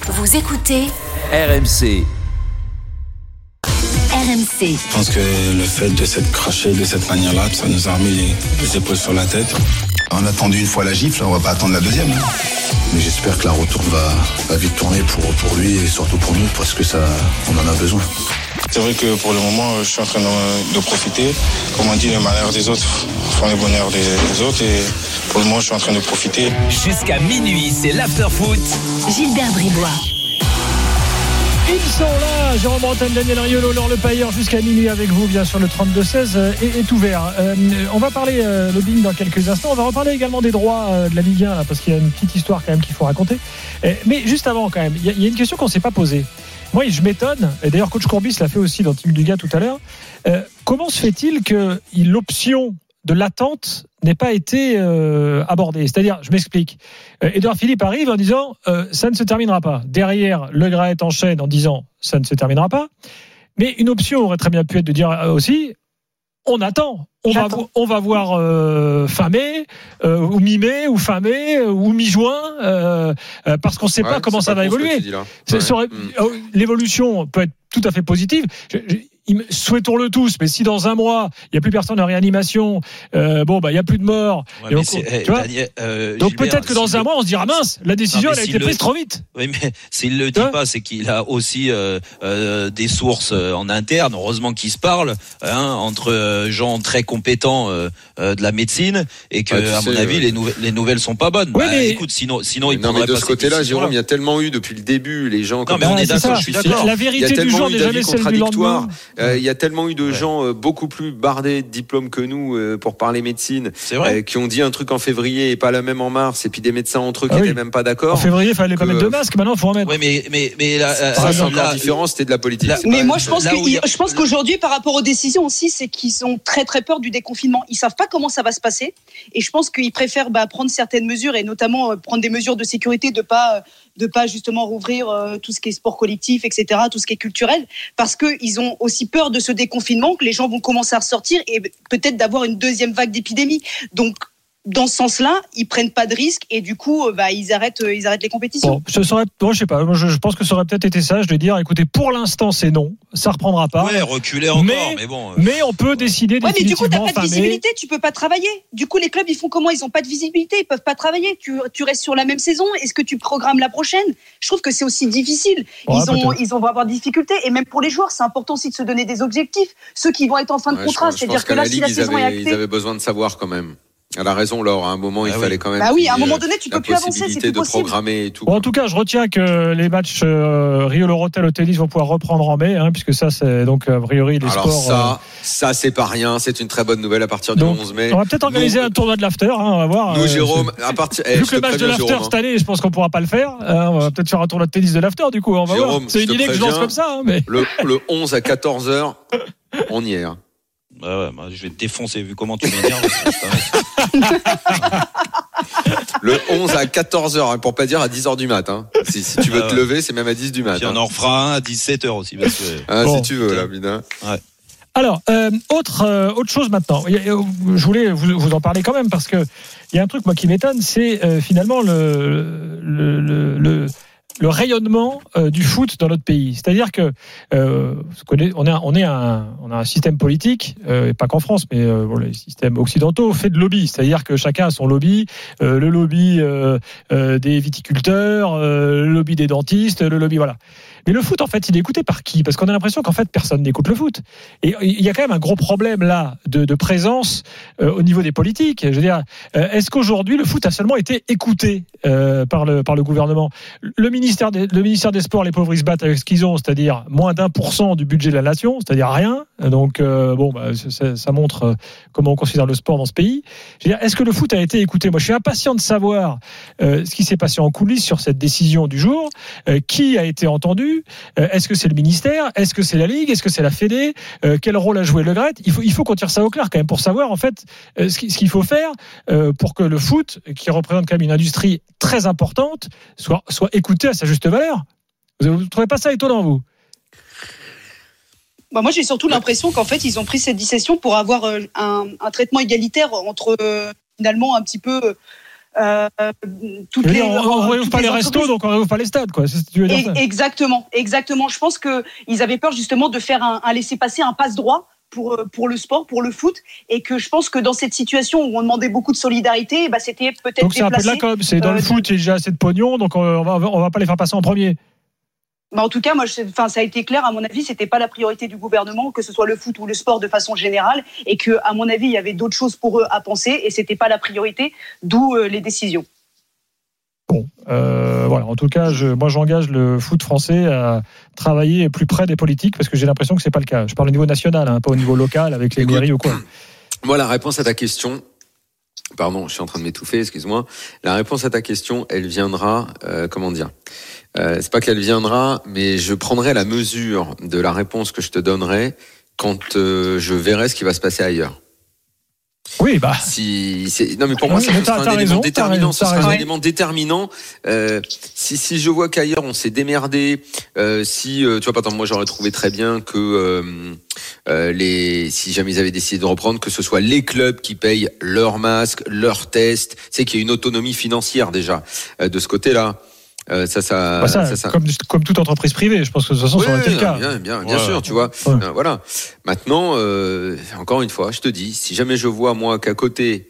Vous écoutez RMC. RMC. Je pense que le fait de s'être craché de cette manière-là, ça nous a remis les épaules sur la tête. On a attendu une fois la gifle, on va pas attendre la deuxième. Mais j'espère que la retourne va vite tourner pour lui et surtout pour nous, parce que ça, on en a besoin. C'est vrai que pour le moment, je suis en train de profiter. Comme on dit, le malheur des autres font le bonheur des autres. Et pour le moment, je suis en train de profiter. Jusqu'à minuit, c'est l'after-foot. Gilbert Bribois. Ils sont là, Jérôme Bretagne, Daniel Riolo, Laure Le Pailleur, jusqu'à minuit avec vous, bien sûr, le 32-16 est ouvert. On va parler lobbying dans quelques instants. On va reparler également des droits de la Ligue 1, là, parce qu'il y a une petite histoire quand même qu'il faut raconter. Mais juste avant, quand même, il y a une question qu'on ne s'est pas posée. Moi, je m'étonne, et d'ailleurs, coach Courbis l'a fait aussi dans Team Dugas tout à l'heure. Comment se fait-il que l'option de l'attente n'ait pas été abordée? C'est-à-dire, je m'explique. Édouard Philippe arrive en disant ça ne se terminera pas. Derrière, Le Graët enchaîne en disant ça ne se terminera pas. Mais une option aurait très bien pu être de dire aussi on attend. On va voir fin mai, ou mi-mai, ou fin mai, ou mi-juin, parce qu'on ne sait pas comment ça va évoluer. L'évolution peut être tout à fait positive. Souhaitons-le tous, mais si dans un mois il n'y a plus personne en réanimation, il n'y a plus de morts. Ouais, donc Gilbert, peut-être que dans un mois on se dira mince, la décision elle a été prise trop vite. Oui, mais s'il le dit pas, c'est qu'il a aussi des sources en interne. Heureusement qu'ils se parlent entre gens très compétents de la médecine, et que à mon avis les nouvelles sont pas bonnes. Écoute, sinon il mais de ce côté-là, Jérôme, il y a tellement eu depuis le début les gens. Non, mais on est d'accord, je suis d'accord. La vérité du jour n'est jamais celle du lendemain. Il y a tellement eu de gens beaucoup plus bardés de diplômes que nous pour parler médecine, qui ont dit un truc en février et pas la même en mars, et puis des médecins entre eux qui n'étaient même pas d'accord. En février, il fallait pas mettre de masque, maintenant il faut en mettre. Oui, mais ça c'est encore différent, c'était de la politique. Mais moi je pense qu'aujourd'hui par rapport aux décisions aussi, c'est qu'ils ont très très peur du déconfinement. Ils savent pas comment ça va se passer, et je pense qu'ils préfèrent prendre certaines mesures, et notamment prendre des mesures de sécurité, de pas justement rouvrir tout ce qui est sport collectif, etc., tout ce qui est culturel, parce qu'ils ont aussi peur de ce déconfinement, que les gens vont commencer à ressortir et peut-être d'avoir une deuxième vague d'épidémie. Donc, dans ce sens-là, ils prennent pas de risques, et du coup, ils arrêtent les compétitions. Je sais pas. Moi, je pense que ça aurait peut-être été sage de dire, écoutez, pour l'instant, c'est non, ça reprendra pas. Ouais, reculer encore, mais bon. Mais on peut décider définitivement. Mais du coup, t'as pas de visibilité, tu peux pas travailler. Du coup, les clubs, ils font comment? Ils ont pas de visibilité, ils peuvent pas travailler. Tu restes sur la même saison. Est-ce que tu programmes la prochaine? Je trouve que c'est aussi difficile. Ils vont avoir des difficultés, et même pour les joueurs, c'est important aussi de se donner des objectifs. Ceux qui vont être en fin de contrat, c'est-à-dire que là, si la saison est actée, ils avaient besoin de savoir quand même. Elle a raison, Laure. À un moment, il fallait quand même. À un moment donné, tu peux plus avancer, c'est plus possible. De programmer et tout. En tout cas, je retiens que les matchs Rio-Lorotel au tennis vont pouvoir reprendre en mai, puisque ça, c'est donc a priori les sports. Alors ça, c'est pas rien. C'est une très bonne nouvelle à partir du 11 mai. On va peut-être organiser un tournoi de l'after. On va voir. Nous, Jérôme, à partir. Vu que le match de l'after cette année, je pense qu'on pourra pas le faire. On va peut-être faire un tournoi de tennis de l'after. Du coup, on va voir. C'est une idée que je lance comme ça. Mais le 11 à 14h, on y est. Je vais te défoncer vu comment tu m'énerves. Le 11 à 14h, pour pas dire à 10h du mat. Si tu veux te lever, c'est même à 10 du mat. Puis on en refera un à 17h aussi. Parce que... si tu veux, là, Bina. Ouais. Alors, autre chose maintenant. Je voulais vous en parler quand même, parce que il y a un truc moi qui m'étonne, c'est finalement le rayonnement du foot dans notre pays. C'est-à-dire que on a un système politique, et pas qu'en France, mais les systèmes occidentaux fait de lobby. C'est-à-dire que chacun a son lobby, le lobby des viticulteurs, le lobby des dentistes, le lobby voilà. Mais le foot, en fait, il est écouté par qui? Parce qu'on a l'impression qu'en fait, personne n'écoute le foot. Et il y a quand même un gros problème là de présence au niveau des politiques. Je veux dire, est-ce qu'aujourd'hui le foot a seulement été écouté par le gouvernement? Le ministère des Sports, les pauvres, ils se battent avec ce qu'ils ont, c'est-à-dire moins d'1% du budget de la nation, c'est-à-dire rien. Donc ça montre comment on considère le sport dans ce pays. Je veux dire, est-ce que le foot a été écouté? Moi, je suis impatient de savoir ce qui s'est passé en coulisses sur cette décision du jour. Qui a été entendu? Est-ce que c'est le ministère? Est-ce que c'est la Ligue? Est-ce que c'est la Fédé? Quel rôle a joué Le Graët? Il faut qu'on tire ça au clair quand même pour savoir en fait ce qu'il faut faire pour que le foot, qui représente quand même une industrie très importante, soit écouté à sa juste valeur. Vous ne trouvez pas ça étonnant, vous? Moi, j'ai surtout l'impression qu'en fait, ils ont pris cette décision pour avoir un traitement égalitaire entre finalement un petit peu toutes les. On réouvre pas les restos, donc on réouvre pas les stades, quoi. C'est ce que tu veux dire. Exactement. Je pense que ils avaient peur justement de faire un laisser-passer, un passe-droit pour le sport, pour le foot, et que je pense que dans cette situation où on demandait beaucoup de solidarité, c'était peut-être donc c'est déplacé. Un peu de la com. C'est dans le foot, il y a déjà assez de pognon, donc on va pas les faire passer en premier. En tout cas, ça a été clair, à mon avis, c'était pas la priorité du gouvernement, que ce soit le foot ou le sport de façon générale, et que, à mon avis, il y avait d'autres choses pour eux à penser, et c'était pas la priorité, d'où les décisions. Bon, voilà. En tout cas, moi, j'engage le foot français à travailler plus près des politiques, parce que j'ai l'impression que c'est pas le cas. Je parle au niveau national, pas au niveau local, avec les mairies ou quoi. Moi, la réponse à ta question. Pardon, je suis en train de m'étouffer, excuse-moi. La réponse à ta question, elle viendra, c'est pas qu'elle viendra, mais je prendrai la mesure de la réponse que je te donnerai quand je verrai ce qui va se passer ailleurs. Oui, non, mais pour moi, ça sera un élément déterminant. Ce sera un élément déterminant. Si je vois qu'ailleurs on s'est démerdé, tu vois, par exemple, moi j'aurais trouvé très bien que si jamais ils avaient décidé de reprendre, que ce soit les clubs qui payent leurs masques, leurs tests, c'est qu'il y a une autonomie financière déjà de ce côté-là. Comme toute entreprise privée, je pense que de toute façon ça aurait été le cas. Bien sûr, tu vois. Voilà. Maintenant, encore une fois, je te dis, si jamais je vois moi qu'à côté,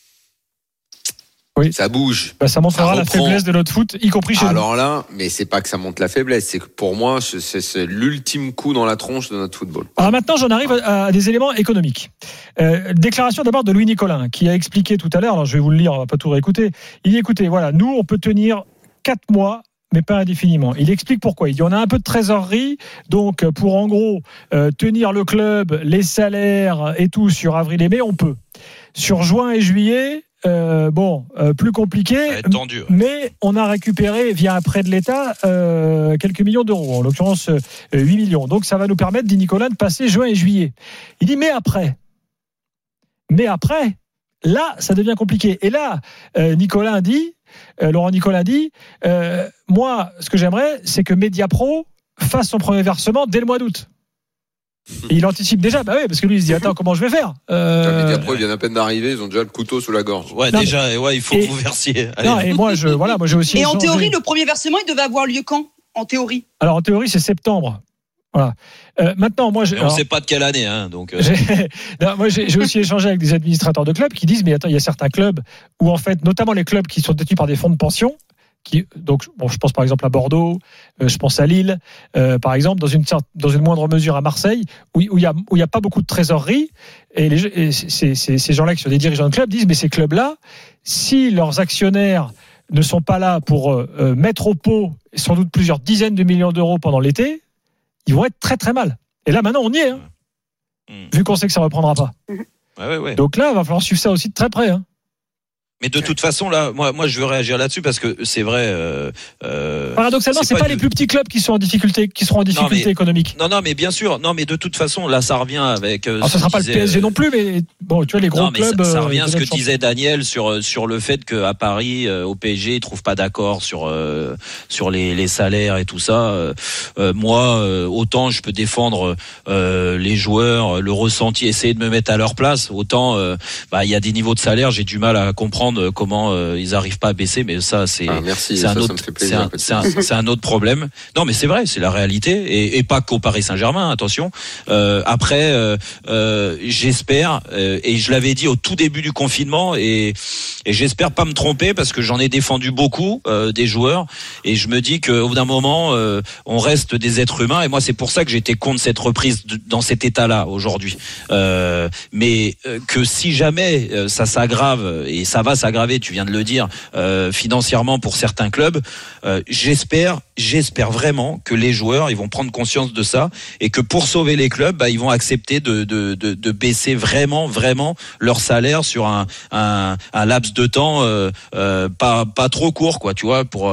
ça bouge. Ça montrera la faiblesse de notre foot, y compris chez nous. Alors là, mais c'est pas que ça montre la faiblesse, c'est que pour moi, c'est l'ultime coup dans la tronche de notre football. Alors maintenant, j'en arrive à des éléments économiques. Déclaration d'abord de Louis Nicolin, qui a expliqué tout à l'heure. Alors je vais vous le lire, on va pas tout réécouter. Il dit, écoutez, voilà, nous on peut tenir 4 mois, mais pas indéfiniment. Il explique pourquoi. Il dit on a un peu de trésorerie, donc pour en gros tenir le club, les salaires et tout sur avril et mai, on peut. Sur juin et juillet, plus compliqué, tendu, mais on a récupéré via un prêt de l'État quelques millions d'euros, en l'occurrence 8 millions. Donc ça va nous permettre, dit Nicolas, de passer juin et juillet. Il dit mais après, là ça devient compliqué. Et là, Laurent Nicolin dit, moi, ce que j'aimerais, c'est que Mediapro fasse son premier versement dès le mois d'août. Et il anticipe déjà, parce que lui, il se dit, attends, comment je vais faire Mediapro, ils viennent à peine d'arriver, ils ont déjà le couteau sous la gorge. Il faut que vous versiez. Allez. Non, et moi, j'ai aussi. Et en théorie, le premier versement, il devait avoir lieu quand ? En théorie ? Alors, en théorie, c'est septembre. Voilà. Maintenant, moi, on ne sait pas de quelle année, donc. Moi, j'ai aussi échangé avec des administrateurs de clubs qui disent, mais attends, il y a certains clubs où en fait, notamment les clubs qui sont détenus par des fonds de pension, je pense par exemple à Bordeaux, je pense à Lille, par exemple, dans une moindre mesure à Marseille, où il y a pas beaucoup de trésorerie, et ces gens-là qui sont des dirigeants de clubs disent, mais ces clubs-là, si leurs actionnaires ne sont pas là pour mettre au pot sans doute plusieurs dizaines de millions d'euros pendant l'été, ils vont être très très mal. Et là maintenant on y est, vu qu'on sait que ça ne reprendra pas. Donc là il va falloir suivre ça aussi de très près. Mais de toute façon, là, moi, je veux réagir là-dessus parce que c'est vrai. Paradoxalement, c'est pas les plus petits clubs qui seront en difficulté économique. Non, mais bien sûr. Non, mais de toute façon, là, ça revient avec. Alors, ça sera pas le PSG non plus, mais bon, tu vois les gros clubs. Ça revient à ce que disait Daniel sur le fait qu'à Paris, au PSG, ils trouvent pas d'accord sur les salaires et tout ça. Moi, autant je peux défendre les joueurs, le ressenti, essayer de me mettre à leur place. Autant, il y a des niveaux de salaire, j'ai du mal à comprendre comment ils arrivent pas à baisser, mais ça c'est un autre problème. Non, mais c'est vrai, c'est la réalité, et pas qu'au Paris Saint-Germain, attention. Après, j'espère, et je l'avais dit au tout début du confinement, et j'espère pas me tromper parce que j'en ai défendu beaucoup des joueurs, et je me dis qu'au bout d'un moment, on reste des êtres humains, et moi c'est pour ça que j'étais contre cette reprise dans cet état-là aujourd'hui. Mais que si jamais ça s'aggrave, et ça va s'aggraver, tu viens de le dire, financièrement pour certains clubs, j'espère vraiment que les joueurs, ils vont prendre conscience de ça, et que pour sauver les clubs, ils vont accepter de baisser vraiment leur salaire sur un laps de temps pas trop court, quoi, tu vois, pour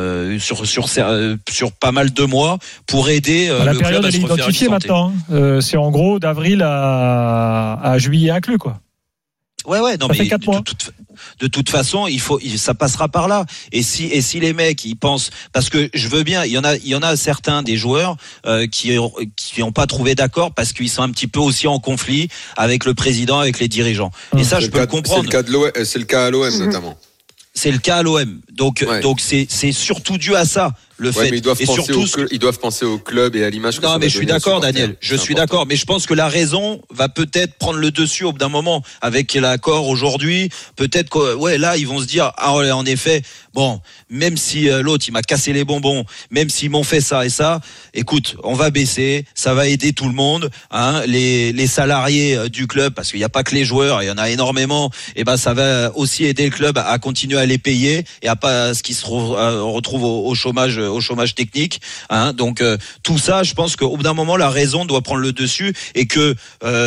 sur pas mal de mois, pour aider le club à se refaire une santé. Maintenant, c'est en gros d'avril à juillet inclus, quoi. Ouais, non, mais de toute façon, ça passera par là. Et si les mecs, ils pensent, parce que je veux bien, il y en a certains des joueurs qui ont pas trouvé d'accord parce qu'ils sont un petit peu aussi en conflit avec le président, avec les dirigeants. Et ça, je peux le comprendre. C'est le cas à l'OM notamment. C'est le cas à l'OM. Donc c'est surtout dû à ça. Le fait. Mais ils doivent penser au club et à l'image. Non, mais je suis d'accord, Daniel. Je suis d'accord, mais je pense que la raison va peut-être prendre le dessus au bout d'un moment avec l'accord aujourd'hui. Peut-être que là ils vont se dire en effet, bon, même si l'autre il m'a cassé les bonbons, même s'ils m'ont fait ça et ça, écoute, on va baisser, ça va aider tout le monde, hein, les salariés du club, parce qu'il n'y a pas que les joueurs, il y en a énormément. Et ça va aussi aider le club à continuer à les payer et à pas ce qui se retrouve au chômage technique, hein. Donc tout ça, je pense qu'au bout d'un moment la raison doit prendre le dessus et que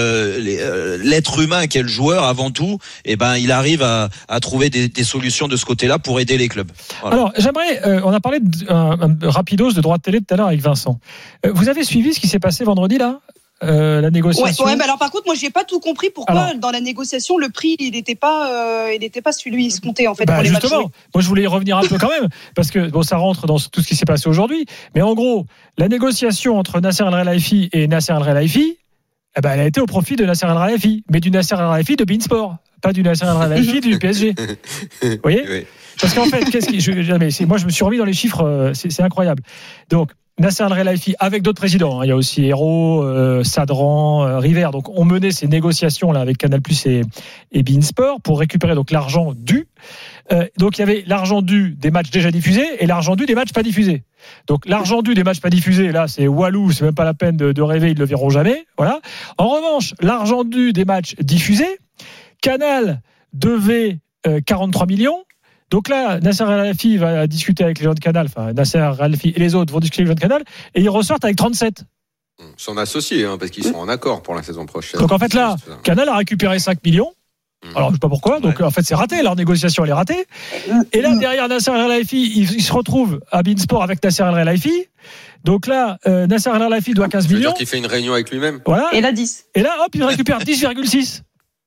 l'être humain qui est le joueur avant tout, il arrive à trouver des solutions de ce côté-là pour aider les clubs. Voilà. Alors j'aimerais, on a parlé de rapidos de droit de télé tout à l'heure avec Vincent. Vous avez suivi ce qui s'est passé vendredi là? La négociation. Ouais, mais alors par contre, moi, j'ai pas tout compris pourquoi dans la négociation le prix il n'était pas celui escompté en fait pour les justement, matchs. Moi, je voulais y revenir un peu quand même parce que ça rentre dans tout ce qui s'est passé aujourd'hui. Mais en gros, la négociation entre Nasser El Khelaifi et Nasser El Khelaifi, elle a été au profit de Nasser El Khelaifi, mais du Nasser El Khelaifi de beIN Sport, pas du Nasser El Khelaifi du PSG. Vous voyez? Oui. Parce qu'en fait, moi, je me suis remis dans les chiffres, c'est incroyable. Donc. Nasser El Khelaifi avec d'autres présidents, hein. Il y a aussi Hérault, Sadran, River. Donc on menait ces négociations là avec Canal+ et beIN Sport pour récupérer donc l'argent dû. Donc il y avait l'argent dû des matchs déjà diffusés et l'argent dû des matchs pas diffusés. Donc l'argent dû des matchs pas diffusés, là c'est Walou, c'est même pas la peine de rêver, ils le verront jamais. Voilà. En revanche, l'argent dû des matchs diffusés, Canal devait 43 millions. Donc là, Nasser El Khelaifi va discuter avec les gens de Canal, enfin Nasser El Khelaifi et les autres vont discuter avec les gens de Canal, et ils ressortent avec 37. Son associé, parce qu'ils sont en accord pour la saison prochaine. Donc en fait là, Canal a récupéré 5 millions. Alors je sais pas pourquoi, donc en fait c'est raté, leur négociation elle est ratée. Et là derrière Nasser El Khelaifi, il se retrouve à beIN Sport avec Nasser El Khelaifi. Donc là, Nasser El Khelaifi doit 15 millions. Ça veut dire qu'il fait une réunion avec lui-même. Voilà. Et là 10. Et là hop, il récupère 10,6.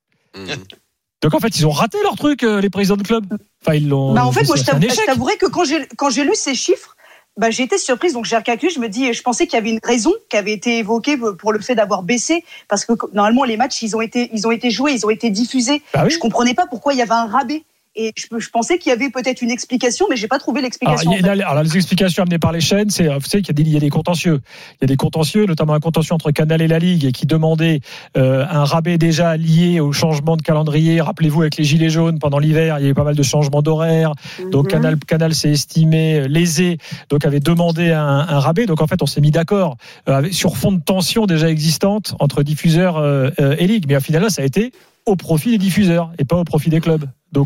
Donc en fait, ils ont raté leur truc, les présidents de club. Enfin, ils l'ont. En fait, moi, je t'avouerais que quand j'ai lu ces chiffres, j'ai été surprise. Donc j'ai recalculé, je pensais qu'il y avait une raison qui avait été évoquée pour le fait d'avoir baissé, parce que normalement les matchs ils ont été joués, ils ont été diffusés. Oui. Je comprenais pas pourquoi il y avait un rabais. Et je pensais qu'il y avait peut-être une explication, mais j'ai pas trouvé l'explication. Alors, les explications amenées par les chaînes, c'est, vous savez qu'il y a des contentieux. Il y a des contentieux, notamment un contentieux entre Canal et la Ligue, qui demandait un rabais déjà lié au changement de calendrier. Rappelez-vous, avec les gilets jaunes pendant l'hiver, il y a eu pas mal de changements d'horaire. Donc Canal s'est estimé lésé, donc avait demandé un rabais. Donc en fait, on s'est mis d'accord sur fond de tension déjà existante entre diffuseurs et Ligue. Mais au final, là, ça a été au profit des diffuseurs et pas au profit des clubs. Donc,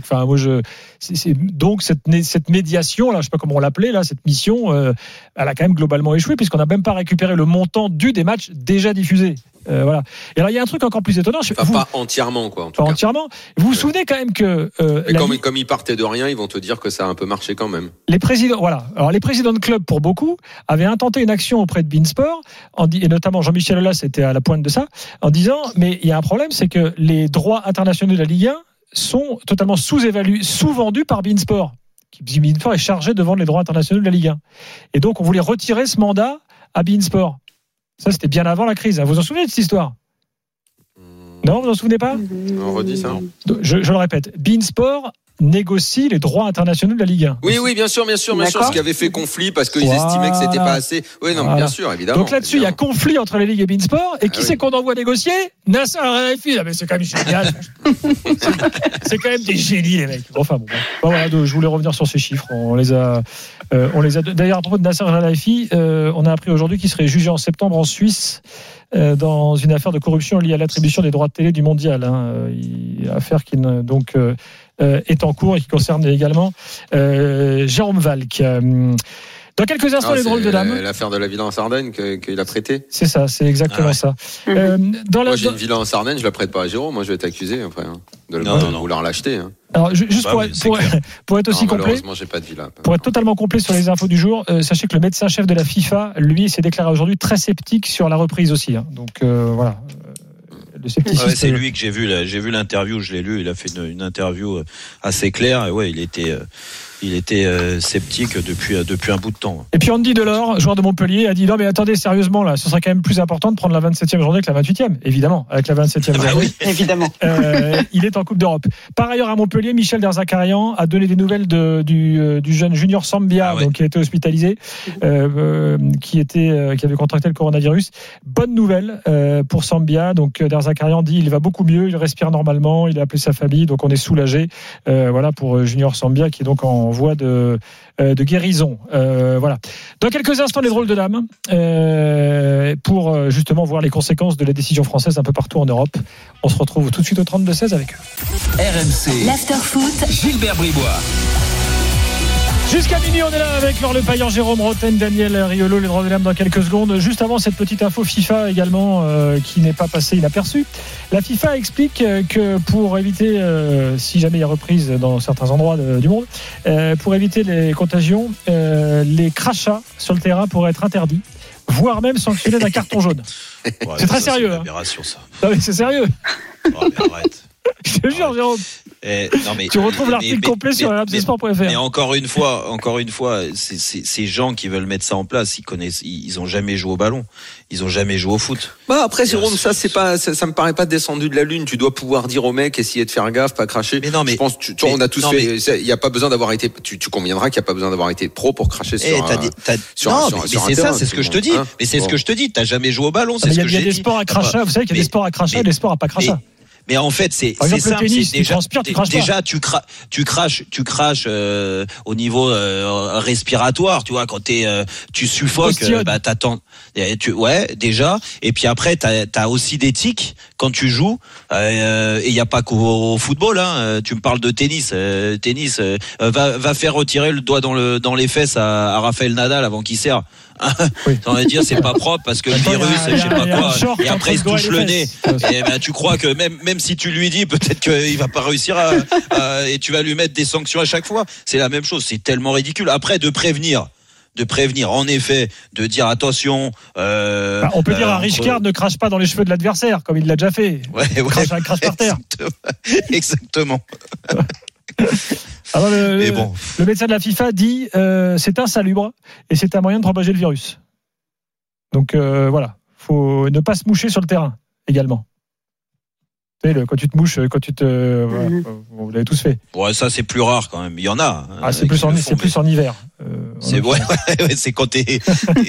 donc cette médiation là, je sais pas comment on l'appelait là, cette mission, elle a quand même globalement échoué puisqu'on n'a même pas récupéré le montant dû des matchs déjà diffusés. Voilà. Et alors il y a un truc encore plus étonnant. Pas entièrement quoi. Pas entièrement. Vous vous souvenez quand même que comme ils partaient de rien, ils vont te dire que ça a un peu marché quand même. Les présidents, voilà. Alors les présidents de club pour beaucoup avaient intenté une action auprès de beIN Sport, et notamment Jean-Michel Aulas était à la pointe de ça, en disant mais il y a un problème, c'est que les droits internationaux de la Ligue 1 sont totalement sous-vendus par beIN Sport. beIN Sport est chargé de vendre les droits internationaux de la Ligue 1. Et donc on voulait retirer ce mandat à beIN Sport. Ça, c'était bien avant la crise. Vous vous en souvenez de cette histoire? Non, vous vous en souvenez pas? On redit ça. Je le répète. beIN Sport négocie les droits internationaux de la Ligue 1. Oui, bien sûr. Ce qui avait fait conflit parce qu'ils estimaient que c'était pas assez. Oui, non, bien sûr, évidemment. Donc là-dessus, il y a conflit entre les ligues et beIN Sport. Et qui c'est qu'on envoie négocier? Nasser El Khelaifi. Mais c'est quand même génial. C'est quand même des génies, les mecs. Enfin bon. Voilà, je voulais revenir sur ces chiffres. On les a. D'ailleurs, à propos de Nasser El Khelaifi, on a appris aujourd'hui qu'il serait jugé en septembre en Suisse dans une affaire de corruption liée à l'attribution des droits de télé du mondial. Affaire qui est en cours et qui concerne également Jérôme Valk. Dans quelques instants, les drôles de dames. L'affaire de la villa en Sardaigne qu'il a prêtée. C'est ça, c'est exactement ça. Moi, j'ai une villa en Sardaigne, je la prête pas à Jérôme. Moi, je vais être accusé après de vouloir l'acheter. Alors, juste pour être aussi complet, malheureusement, j'ai pas de villa. Pour être totalement complet sur les infos du jour, sachez que le médecin-chef de la FIFA, lui, s'est déclaré aujourd'hui très sceptique sur la reprise aussi. Donc voilà. C'est lui que j'ai vu l'interview, je l'ai lu, il a fait une interview assez claire et il était Il était sceptique depuis un bout de temps. Et puis Andy Delors, joueur de Montpellier, a dit non mais attendez, sérieusement là, ce serait quand même plus important de prendre la 27e journée que la 28e, évidemment, avec la 27e journée. Oui. Évidemment. Il est en Coupe d'Europe. Par ailleurs, à Montpellier, Michel Derzakarian a donné des nouvelles du jeune Junior Sambia, donc qui a été hospitalisé, qui avait contracté le coronavirus. Bonne nouvelle pour Sambia. Donc Derzakarian dit il va beaucoup mieux, il respire normalement, il a appelé sa famille, donc on est soulagé. Voilà pour Junior Sambia qui est donc en voie de guérison. Voilà. Dans quelques instants, les drôles de dames pour justement voir les conséquences de la décision française un peu partout en Europe. On se retrouve tout de suite au 32-16 avec eux. RMC. L'after-foot. Gilbert Bribois. Jusqu'à minuit, on est là avec Laure Le Paillant, Jérôme Roten, Daniel Riolo, les drôles de dames dans quelques secondes. Juste avant cette petite info FIFA également qui n'est pas passée inaperçue. La FIFA explique que pour éviter, si jamais il y a reprise dans certains endroits du monde, pour éviter les contagions, les crachats sur le terrain pourraient être interdits, voire même sanctionnés d'un carton jaune. Ouais, c'est très sérieux. C'est une aberration, ça. Non, mais c'est sérieux. Oh, mais arrête. Je te jure, Jérôme. Tu retrouves l'article complet sur rmcsport.fr. Mais encore une fois, ces gens qui veulent mettre ça en place, ils ont jamais joué au ballon, ils ont jamais joué au foot. Bah après, Jérôme, ça me paraît pas descendu de la lune. Tu dois pouvoir dire aux mecs, essayer de faire gaffe, pas cracher. Mais non, mais je pense, on a tous fait. Il y a pas besoin d'avoir été. Tu conviendras qu'il y a pas besoin d'avoir été pro pour cracher sur un c'est terrain, ça, c'est ce que je te dis. Mais c'est ce que je te dis. T'as jamais joué au ballon, c'est ce que j'ai dit. Il y a des sports à crachat. Vous savez qu'il y a des sports à crachat et des sports à pas crachat. Mais en fait, c'est simple. Tennis, déjà, tu craches au niveau respiratoire. Tu vois, quand tu suffoques, t'attends. Déjà. Et puis après, t'as aussi des tics quand tu joues. Et il y a pas qu'au football. Tu me parles de tennis. Va faire retirer le doigt dans les fesses à Rafael Nadal avant qu'il serre. Oui. On va dire c'est pas propre parce que le virus, je sais pas quoi. Et après il se touche le nez. Et tu crois que même si tu lui dis, peut-être qu'il va pas réussir et tu vas lui mettre des sanctions à chaque fois. C'est la même chose. C'est tellement ridicule. Après de prévenir, en effet, de dire attention. On peut dire à Richcard ne crache pas dans les cheveux de l'adversaire, comme il l'a déjà fait. Crache par terre. Exactement. Alors le médecin de la FIFA dit c'est insalubre et c'est un moyen de propager le virus. Donc voilà, faut ne pas se moucher sur le terrain également. Tu sais, quand tu te mouches, vous l'avez tous fait. Ouais, ça c'est plus rare quand même. Il y en a. C'est plus en hiver. C'est quand t'es.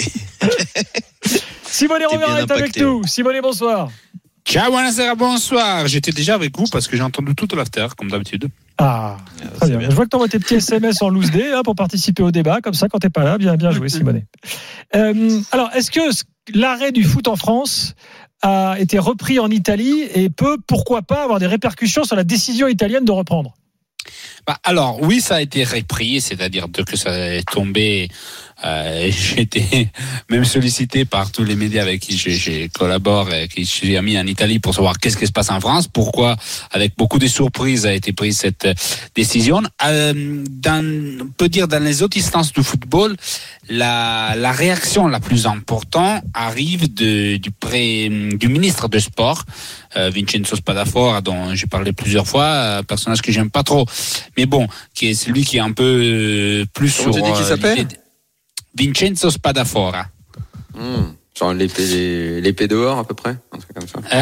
Simone Rovera est avec nous. Simone, bonsoir. Ciao, bonsoir. J'étais déjà avec vous parce que j'ai entendu toute l'after, comme d'habitude. Ah, très bien. Je vois que tu envoies tes petits SMS en loose day pour participer au débat, comme ça, quand t'es pas là. Bien joué, Simone. Alors, est-ce que l'arrêt du foot en France a été repris en Italie et peut, pourquoi pas, avoir des répercussions sur la décision italienne de reprendre? Alors, oui, ça a été repris, c'est-à-dire que ça est tombé. J'ai été même sollicité par tous les médias avec qui je collabore et qui j'ai mis en Italie pour savoir qu'est-ce qui se passe en France, pourquoi avec beaucoup de surprises a été prise cette décision. On peut dire dans les autres instances du football, la réaction la plus importante arrive du ministre de sport, Vincenzo Spadafora, dont j'ai parlé plusieurs fois, un personnage que j'aime pas trop, mais bon, qui est celui qui est un peu plus sur. Comment tu dis qu'il s'appelle? Vincenzo Spadafora. Genre l'épée dehors à peu près, un truc comme ça.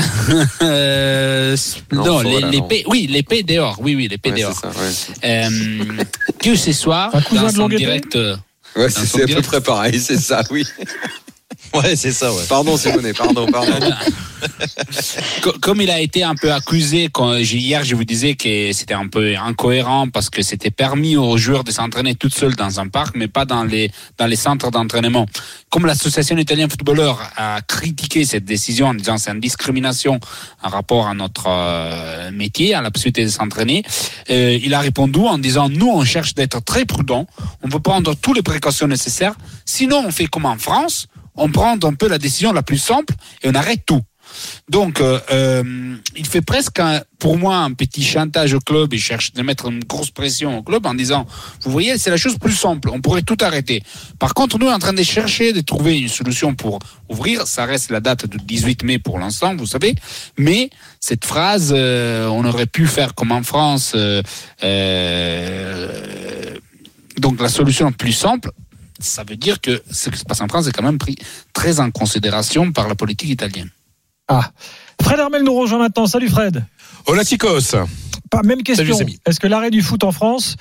Non, l'épée dehors. Oui, l'épée dehors. C'est ça, que ce soir, dans son direct. Ouais, c'est à peu près pareil, c'est ça, oui. Ouais, c'est ça, ouais. Pardon, Simone, pardon. Comme il a été un peu accusé, hier je vous disais que c'était un peu incohérent parce que c'était permis aux joueurs de s'entraîner tout seuls dans un parc, mais pas dans les centres d'entraînement. Comme l'association italienne footballeur a critiqué cette décision en disant c'est une discrimination en rapport à notre métier, à la possibilité de s'entraîner, il a répondu en disant nous on cherche d'être très prudents, on peut prendre toutes les précautions nécessaires, sinon on fait comme en France, on prend un peu la décision la plus simple et on arrête tout. Donc, il fait presque, pour moi, un petit chantage au club. Il cherche de mettre une grosse pression au club en disant, vous voyez, c'est la chose plus simple. On pourrait tout arrêter. Par contre, nous, on est en train de chercher, de trouver une solution pour ouvrir. Ça reste la date du 18 mai pour l'instant, vous savez. Mais cette phrase, on aurait pu faire comme en France, Donc la solution la plus simple, ça veut dire que ce qui se passe en France est quand même pris très en considération par la politique italienne. Ah, Fred Hermel nous rejoint maintenant. Salut Fred. Hola chicos. Même question. Est-ce que l'arrêt du foot en France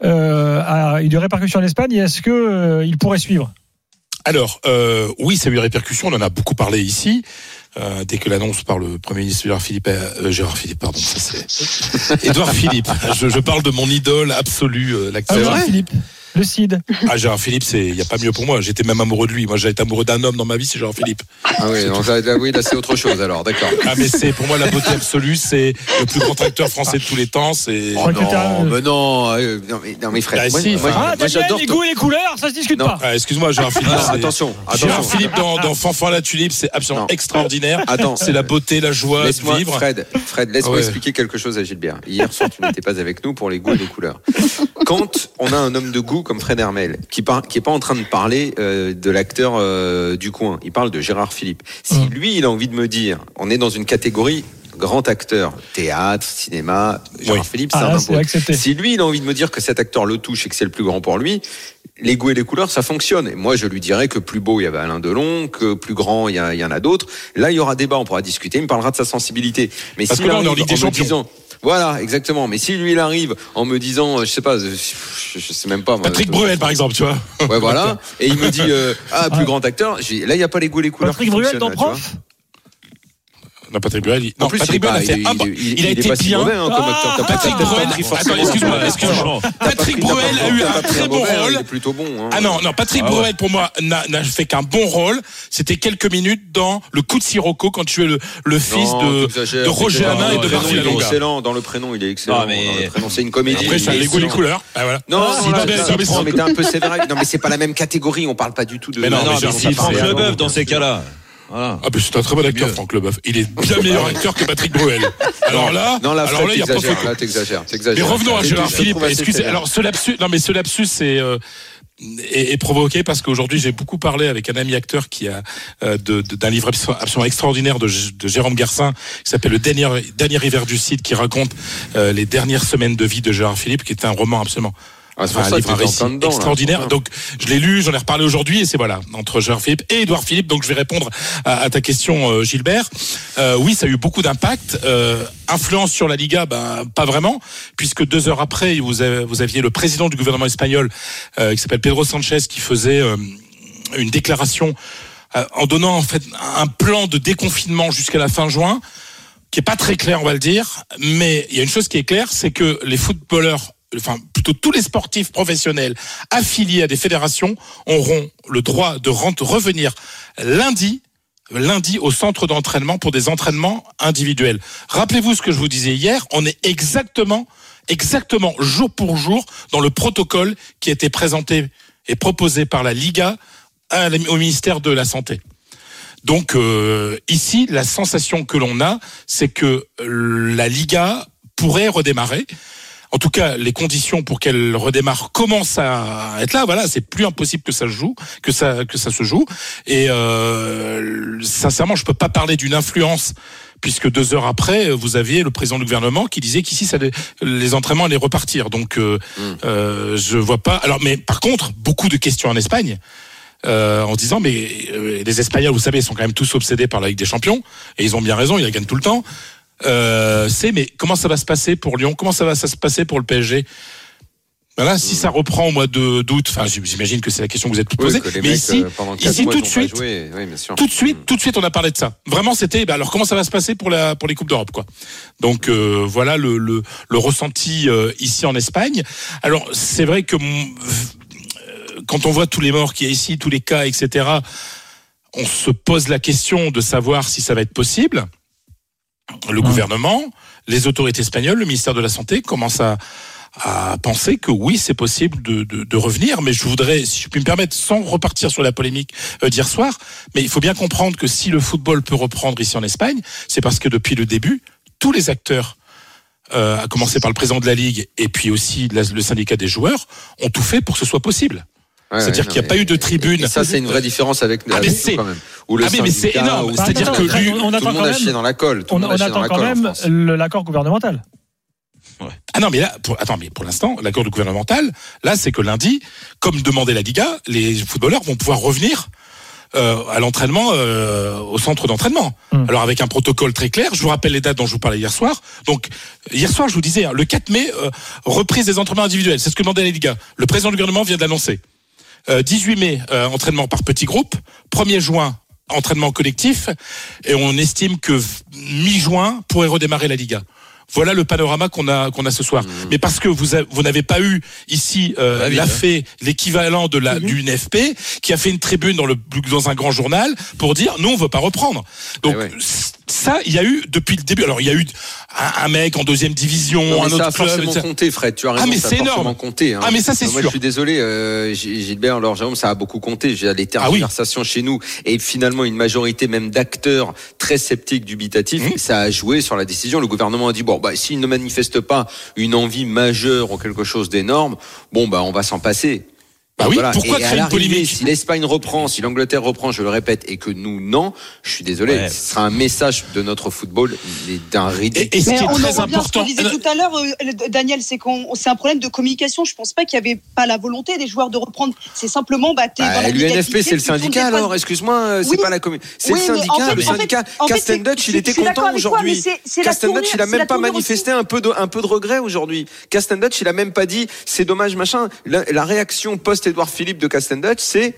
a eu des répercussions en Espagne et est-ce qu'il pourrait suivre ? Alors, oui, ça a eu des répercussions. On en a beaucoup parlé ici. Dès que l'annonce par le Premier ministre Gérard Philippe, pardon, ça c'est Édouard Philippe. Je parle de mon idole absolue, l'acteur. Gérard Philippe. Le Cid. Ah, Gérard Philippe, il n'y a pas mieux pour moi. J'étais même amoureux de lui. Moi, j'ai été amoureux d'un homme dans ma vie, c'est Gérard Philippe. Ah oui, là, c'est autre chose alors, d'accord. Ah, mais c'est pour moi la beauté absolue. C'est le plus grand acteur français de tous les temps. C'est. Oh non, mais Fred. Moi, j'adore les goûts et les couleurs, ça se discute pas. Ah, excuse-moi, Gérard Philippe. Attention. Gérard Philippe dans Fanfan la Tulipe, c'est absolument extraordinaire. Attends, c'est la beauté, la joie de vivre. Fred, laisse-moi expliquer quelque chose à Gilbert. Hier soir, tu n'étais pas avec nous pour les goûts et les couleurs. Quand on a un homme de goût comme Fred Hermel, qui est pas en train de parler de l'acteur du coin, il parle de Gérard Philippe. Si lui, il a envie de me dire, on est dans une catégorie grand acteur, théâtre, cinéma, Gérard Philippe, c'est un impôt. Si lui, il a envie de me dire que cet acteur le touche et que c'est le plus grand pour lui, les goûts et les couleurs, ça fonctionne. Et moi, je lui dirais que plus beau, il y avait Alain Delon, que plus grand, il y en a d'autres. Là, il y aura débat, on pourra discuter, il me parlera de sa sensibilité. Mais parce que là, on est en Ligue des Champions. Voilà, exactement. Mais si lui, il arrive en me disant, je sais pas, je sais même pas. Moi, Patrick Bruel, par exemple, tu vois. Ouais, voilà. Et il me dit, plus grand acteur. Là, il n'y a pas les goûts et les couleurs. Patrick Bruel dans Prof. Non, Patrick Bruel. En plus, Patrick Bruel il a été bien comme acteur. Patrick Bruel. Attends, excuse-moi. Patrick Bruel a eu un très bon rôle. Il est plutôt bon. Ah non, Patrick Bruel pour moi n'a fait qu'un bon rôle. C'était quelques minutes dans Le Coup de Sirocco quand tu es le fils de Roger Hanin et de Martin Longa. Il est excellent dans le prénom. Il est excellent. C'est une comédie. Après, ça les goûts les couleurs. Non, mais t'es un peu sévère. Non, mais c'est pas la même catégorie. On parle pas du tout de. Mais non, c'est Franck Leboeuf dans ces cas-là. Voilà. Ah, mais c'est un très bon acteur, Franck Leboeuf. Il est bien meilleur acteur que Patrick Bruel. Alors là, il y a pas fait. Là, t'exagères. Mais revenons à Gérard Philippe. Excusez. Alors, ce lapsus, est provoqué parce qu'aujourd'hui, j'ai beaucoup parlé avec un ami acteur qui a d'un livre absolument extraordinaire de Jérôme Garcin qui s'appelle Le dernier hiver du Cid, qui raconte les dernières semaines de vie de Gérard Philippe, qui est un roman absolument. Un récit extraordinaire. Donc, je l'ai lu, j'en ai reparlé aujourd'hui, et c'est entre Gérard Philippe et Édouard Philippe. Donc, je vais répondre à ta question, Gilbert. Oui, ça a eu beaucoup d'impact. Influence sur la Liga, pas vraiment, puisque 2 heures après, vous aviez le président du gouvernement espagnol, qui s'appelle Pedro Sanchez, qui faisait une déclaration en donnant en fait un plan de déconfinement jusqu'à la fin juin, qui est pas très clair, on va le dire. Mais il y a une chose qui est claire, c'est que les footballeurs, enfin plutôt tous les sportifs professionnels affiliés à des fédérations auront le droit de revenir lundi au centre d'entraînement pour des entraînements individuels. Rappelez-vous ce que je vous disais hier, on est exactement jour pour jour dans le protocole qui a été présenté et proposé par la Liga au ministère de la Santé. Donc ici, la sensation que l'on a, c'est que la Liga pourrait redémarrer. En tout cas, les conditions pour qu'elle redémarre commencent à être là. Voilà, c'est plus impossible que ça se joue. Et sincèrement, je peux pas parler d'une influence, puisque 2 heures après, vous aviez le président du gouvernement qui disait qu'ici, les entraînements allaient repartir. Donc, je vois pas. Alors, mais par contre, beaucoup de questions en Espagne. En disant, mais les Espagnols, vous savez, ils sont quand même tous obsédés par la Ligue des Champions, et ils ont bien raison, ils la gagnent tout le temps. Mais comment ça va se passer pour Lyon? Comment ça va se passer pour le PSG? Voilà, si ça reprend au mois d'août, enfin, j'imagine que c'est la question que vous êtes posée. Mais ici, tout de suite, on a parlé de ça. Vraiment, c'était, alors comment ça va se passer pour les Coupes d'Europe, quoi. Donc, voilà le ressenti ici en Espagne. Alors, c'est vrai que quand on voit tous les morts qu'il y a ici, tous les cas, etc., on se pose la question de savoir si ça va être possible. Le gouvernement, les autorités espagnoles, le ministère de la Santé commencent à penser que oui, c'est possible de revenir. Mais je voudrais, si je puis me permettre, sans repartir sur la polémique d'hier soir, mais il faut bien comprendre que si le football peut reprendre ici en Espagne, c'est parce que depuis le début, tous les acteurs, à commencer par le président de la Ligue et puis aussi le syndicat des joueurs, ont tout fait pour que ce soit possible. C'est-à-dire qu'il n'y a pas eu de tribune. Et ça, c'est une vraie différence avec nous, quand même. Mais c'est énorme. C'est-à-dire que tout le monde a chié dans la colle. On attend quand même l'accord gouvernemental. Ouais. Ah non, mais là, pour l'instant, l'accord gouvernemental, là, c'est que lundi, comme demandait la Liga, les footballeurs vont pouvoir revenir à l'entraînement, au centre d'entraînement. Alors avec un protocole très clair. Je vous rappelle les dates dont je vous parlais hier soir. Donc hier soir, je vous disais, le 4 mai, reprise des entraînements individuels. C'est ce que demandait la Liga. Le président du gouvernement vient de l'annoncer. 18 mai, entraînement par petits groupes. 1er juin, entraînement collectif. Et on estime que mi-juin pourrait redémarrer la Liga. Voilà le panorama qu'on a ce soir. Mais parce que vous n'avez pas eu ici l'équivalent de du NFP qui a fait une tribune dans un grand journal pour dire nous on veut pas reprendre. Donc ça il y a eu depuis le début. Alors il y a eu un mec en 2e division, non, un autre club. Ça a forcément compté, Fred. Tu as raison. Ah mais c'est énorme. Compté, hein. Ah mais ça c'est sûr. Moi je suis désolé, Gilbert. Alors Jérôme, ça a beaucoup compté. J'ai les tergiversations chez nous et finalement une majorité même d'acteurs très sceptiques, dubitatifs. Ça a joué sur la décision. Le gouvernement a dit s'il ne manifeste pas une envie majeure ou quelque chose d'énorme, on va s'en passer. Bah oui, voilà. Pourquoi créer une polémique ? Si l'Espagne reprend, si l'Angleterre reprend, je le répète, et que nous, non, je suis désolé, ce sera un message de notre football d'un ridicule. Et ce qui est très important. Ce qu'on disait tout à l'heure, Daniel, c'est un problème de communication. Je pense pas qu'il y avait pas la volonté des joueurs de reprendre. C'est simplement, l'UNFP, c'est le syndicat, alors, excuse-moi, c'est pas la communauté. C'est le syndicat. Le syndicat, Casten Dutch, il était content aujourd'hui. Casten Dutch, il a même pas manifesté un peu de regret aujourd'hui. Casten Dutch, il a même pas dit, c'est dommage, machin. La réaction post-Édouard Philippe de Casten Dutch, c'est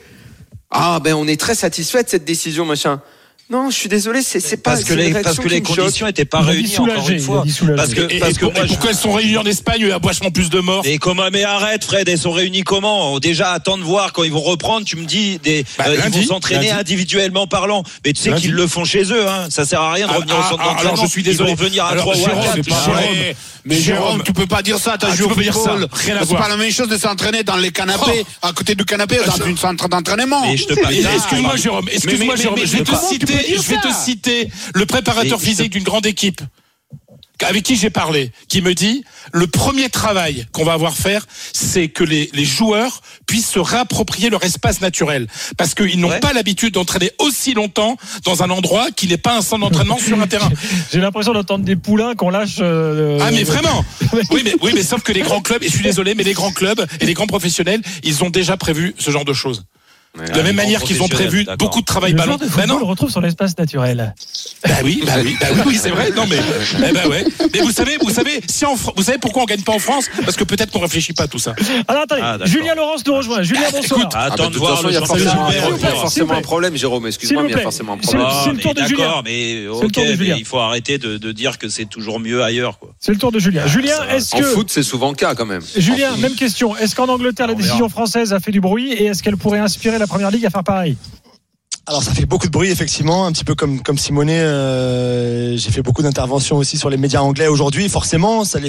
on est très satisfait de cette décision, machin. Non, je suis désolé, c'est pas parce que les conditions étaient pas réunies encore une fois. Parce que pourquoi elles sont réunies en Espagne, il y a vachement plus de morts. Mais arrête Fred, elles sont réunies comment ? Déjà attends de voir quand ils vont reprendre, tu me dis ils vont s'entraîner individuellement parlant. Mais tu sais qu'ils le font chez eux ça sert à rien de revenir au centre d'entraînement. Alors je suis désolé. Ils vont venir à 3 ou à 4. Mais Jérôme, tu peux pas dire ça, t'as joué au football. C'est pas la même chose de s'entraîner dans les canapés, à côté du canapé, dans une centre d'entraînement. Excuse-moi Jérôme, je vais te citer le préparateur physique d'une grande équipe avec qui j'ai parlé, qui me dit le premier travail qu'on va avoir à faire, c'est que les joueurs puissent se réapproprier leur espace naturel, parce qu'ils n'ont pas l'habitude d'entraîner aussi longtemps dans un endroit qui n'est pas un centre d'entraînement sur un terrain. J'ai l'impression d'entendre des poulains qu'on lâche. Ah mais vraiment. Oui mais sauf que les grands clubs, et je suis désolé, mais les grands clubs et les grands professionnels, ils ont déjà prévu ce genre de choses. De la même manière qu'ils ont prévu beaucoup de travail ballon. On le retrouve sur l'espace naturel. Bah oui, c'est vrai. Non mais, Mais vous savez, vous savez pourquoi on gagne pas en France ? Parce que peut-être qu'on réfléchit pas à tout ça. Alors attendez, Julien Laurence nous rejoint. Julien, bonsoir. Attends de voir. Il y a forcément un problème, Jérôme. Excuse-moi, mais il y a forcément un problème. C'est le tour de Julien. D'accord, mais il faut arrêter de dire que c'est toujours mieux ailleurs, quoi. C'est le tour de Julien. Julien, est-ce que en foot, c'est souvent le cas quand même. Julien, même question. Est-ce qu'en Angleterre, la décision française a fait du bruit et est-ce qu'elle pourrait inspirer la Première Ligue à faire pareil ? Alors ça fait beaucoup de bruit effectivement, un petit peu comme Simonet. J'ai fait beaucoup d'interventions aussi sur les médias anglais aujourd'hui. Forcément, ça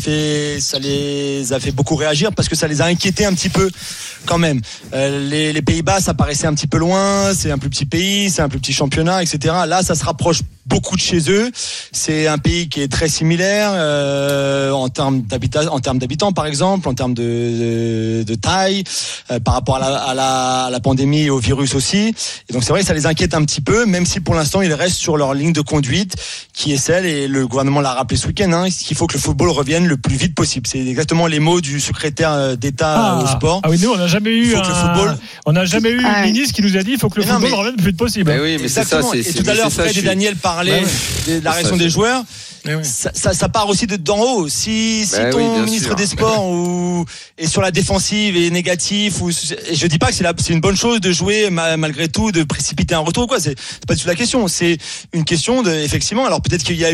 les a fait beaucoup réagir parce que ça les a inquiétés un petit peu quand même. Les Pays-Bas, ça paraissait un petit peu loin. C'est un plus petit pays, c'est un plus petit championnat, etc. Là, ça se rapproche beaucoup de chez eux. C'est un pays qui est très similaire en termes d'habitants par exemple, en termes de taille, par rapport à la pandémie et au virus aussi. Et donc c'est vrai que ça les inquiète un petit peu, même si pour l'instant ils restent sur leur ligne de conduite, qui est celle, et le gouvernement l'a rappelé ce week-end, qu'il faut que le football revienne le plus vite possible. C'est exactement les mots du secrétaire d'État au sport. Ah oui, nous on n'a jamais eu un ministre qui nous a dit il faut que le football revienne le plus vite possible. Mais oui, mais c'est ça. Et tout à l'heure, Fred et Daniel parlaient de la réaction des joueurs. Ça part aussi d'en haut. Si ton ministre des Sports est sur la défensive et négatif, et je dis pas que c'est une bonne chose de jouer malgré tout, de précipiter un retour, quoi. C'est pas du tout la question. C'est une question effectivement. Alors peut-être qu'il y a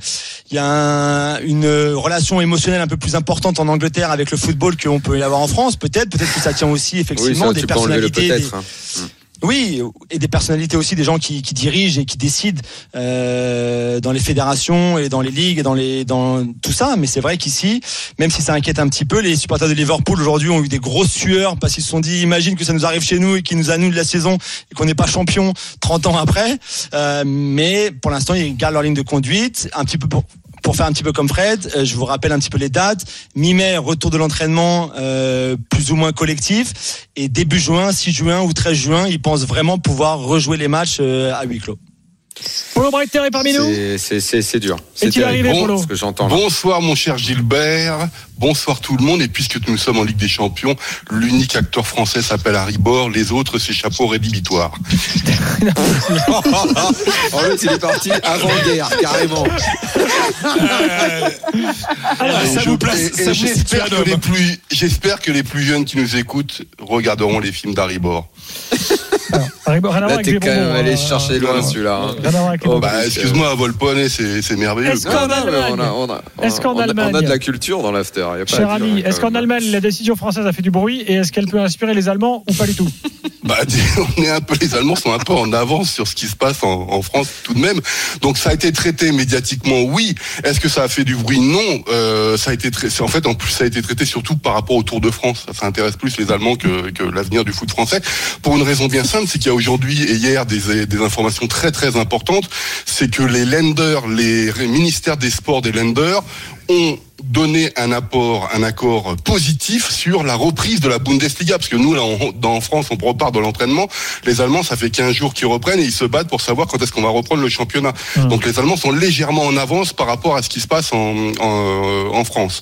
une relation émotionnelle un peu plus importante en Angleterre avec le football qu'on peut y avoir en France. Peut-être que ça tient aussi effectivement des personnalités. Oui, et des personnalités aussi, des gens qui dirigent et qui décident dans les fédérations et dans les ligues et dans tout ça. Mais c'est vrai qu'ici, même si ça inquiète un petit peu, les supporters de Liverpool aujourd'hui ont eu des grosses sueurs parce qu'ils se sont dit, imagine que ça nous arrive chez nous et qu'ils nous annulent la saison et qu'on n'est pas champion 30 ans après. Mais pour l'instant, ils gardent leur ligne de conduite, un petit peu pour faire un petit peu comme Fred. Je vous rappelle un petit peu les dates. Mi-mai, retour de l'entraînement plus ou moins collectif. Et début juin, 6 juin ou 13 juin, ils pensent vraiment pouvoir rejouer les matchs à huis clos. Polo Breiter est parmi nous. C'est dur. Est-il arrivé, Polo ? Ce que j'entends. Bonsoir, mon cher Gilbert. Bonsoir tout le monde. Et puisque nous sommes en Ligue des Champions, l'unique acteur français s'appelle Harry Bor. Les autres, c'est chapeau rédhibitoire. En fait, il est parti avant-guerre, carrément. J'espère que les plus jeunes qui nous écoutent regarderont les films d'Harry Bor. Là, t'es quand même allé chercher loin celui-là. Excuse-moi, à Volpone, c'est merveilleux. Est-ce qu'en Allemagne, on a de la culture dans l'after. Cher ami, est-ce qu'en Allemagne, la décision française a fait du bruit et est-ce qu'elle peut inspirer les Allemands ou pas du tout ? Les Allemands sont un peu en avance sur ce qui se passe en France tout de même. Donc ça a été traité médiatiquement, oui. Est-ce que ça a fait du bruit ? Non. Ça a été en plus ça a été traité surtout par rapport au Tour de France. Ça intéresse plus les Allemands que l'avenir du foot français. Pour une raison bien simple, c'est qu'il y a aujourd'hui et hier des informations très très importantes. C'est que les Länder, les ministères des sports des Länder ont donné un accord positif sur la reprise de la Bundesliga, parce que nous, là, en France, on repart de l'entraînement. Les Allemands, ça fait 15 jours qu'ils reprennent et ils se battent pour savoir quand est-ce qu'on va reprendre le championnat. Donc les Allemands sont légèrement en avance par rapport à ce qui se passe en France.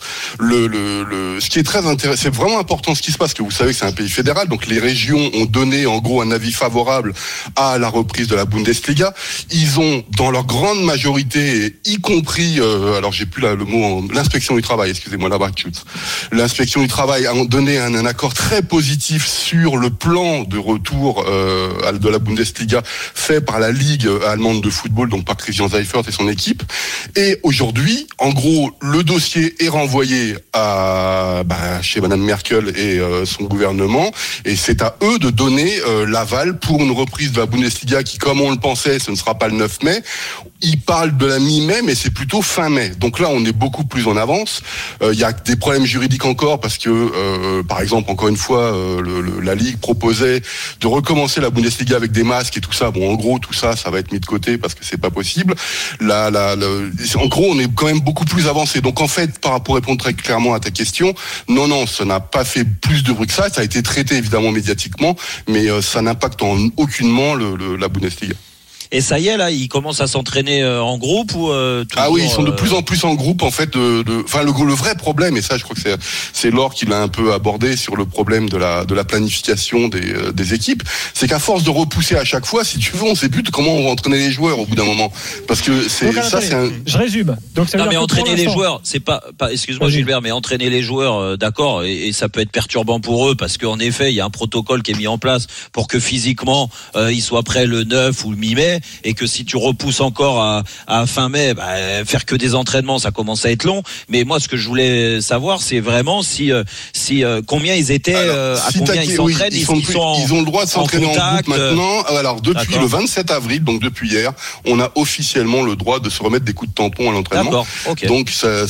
Ce qui est très intéressant, c'est vraiment important ce qui se passe, parce que vous savez que c'est un pays fédéral, donc les régions ont donné en gros un avis favorable à la reprise de la Bundesliga. Ils ont, dans leur grande majorité, y compris, alors j'ai plus le mot, l'inspection du travail, excusez-moi, l'inspection du travail a donné un accord très positif sur le plan de retour de la Bundesliga fait par la Ligue allemande de football, donc par Christian Seifert et son équipe. Et aujourd'hui, en gros, le dossier est renvoyé chez Madame Merkel et son gouvernement, et c'est à eux de donner l'aval pour une reprise de la Bundesliga qui, comme on le pensait, ce ne sera pas le 9 mai. Ils parlent de la mi-mai, mais c'est plutôt fin mai. Donc là, on est beaucoup plus en avance. Il y a des problèmes juridiques encore parce que, par exemple, encore une fois, la Ligue proposait de recommencer la Bundesliga avec des masques et tout ça. Bon, en gros, tout ça, ça va être mis de côté parce que c'est pas possible. En gros, on est quand même beaucoup plus avancé. Donc en fait, pour répondre très clairement à ta question, non, ça n'a pas fait plus de bruit que ça. Ça a été traité évidemment médiatiquement, mais ça n'impacte aucunement la Bundesliga. Et ça y est, là, ils commencent à s'entraîner en groupe ou oui, ils sont de plus en plus en groupe, en fait. Le vrai problème, et ça, je crois que c'est Laure qui l'a un peu abordé sur le problème de la planification des équipes, c'est qu'à force de repousser à chaque fois, si tu veux, on sait plus comment on va entraîner les joueurs au bout d'un moment, parce que Je résume. Donc ça veut dire mais entraîner les joueurs, c'est pas excuse-moi Gilbert, mais entraîner les joueurs, d'accord, et ça peut être perturbant pour eux parce qu'en effet, il y a un protocole qui est mis en place pour que physiquement ils soient prêts le 9 ou le mi-mai. Et que si tu repousses encore à fin mai, faire que des entraînements, ça commence à être long. Mais moi, ce que je voulais savoir, c'est vraiment si combien ils étaient, combien ils s'entraînent. Ils ont le droit de s'entraîner en groupe maintenant. Alors depuis le 27 avril, donc depuis hier, on a officiellement le droit de se remettre des coups de tampon à l'entraînement. D'accord. Okay. Donc ça,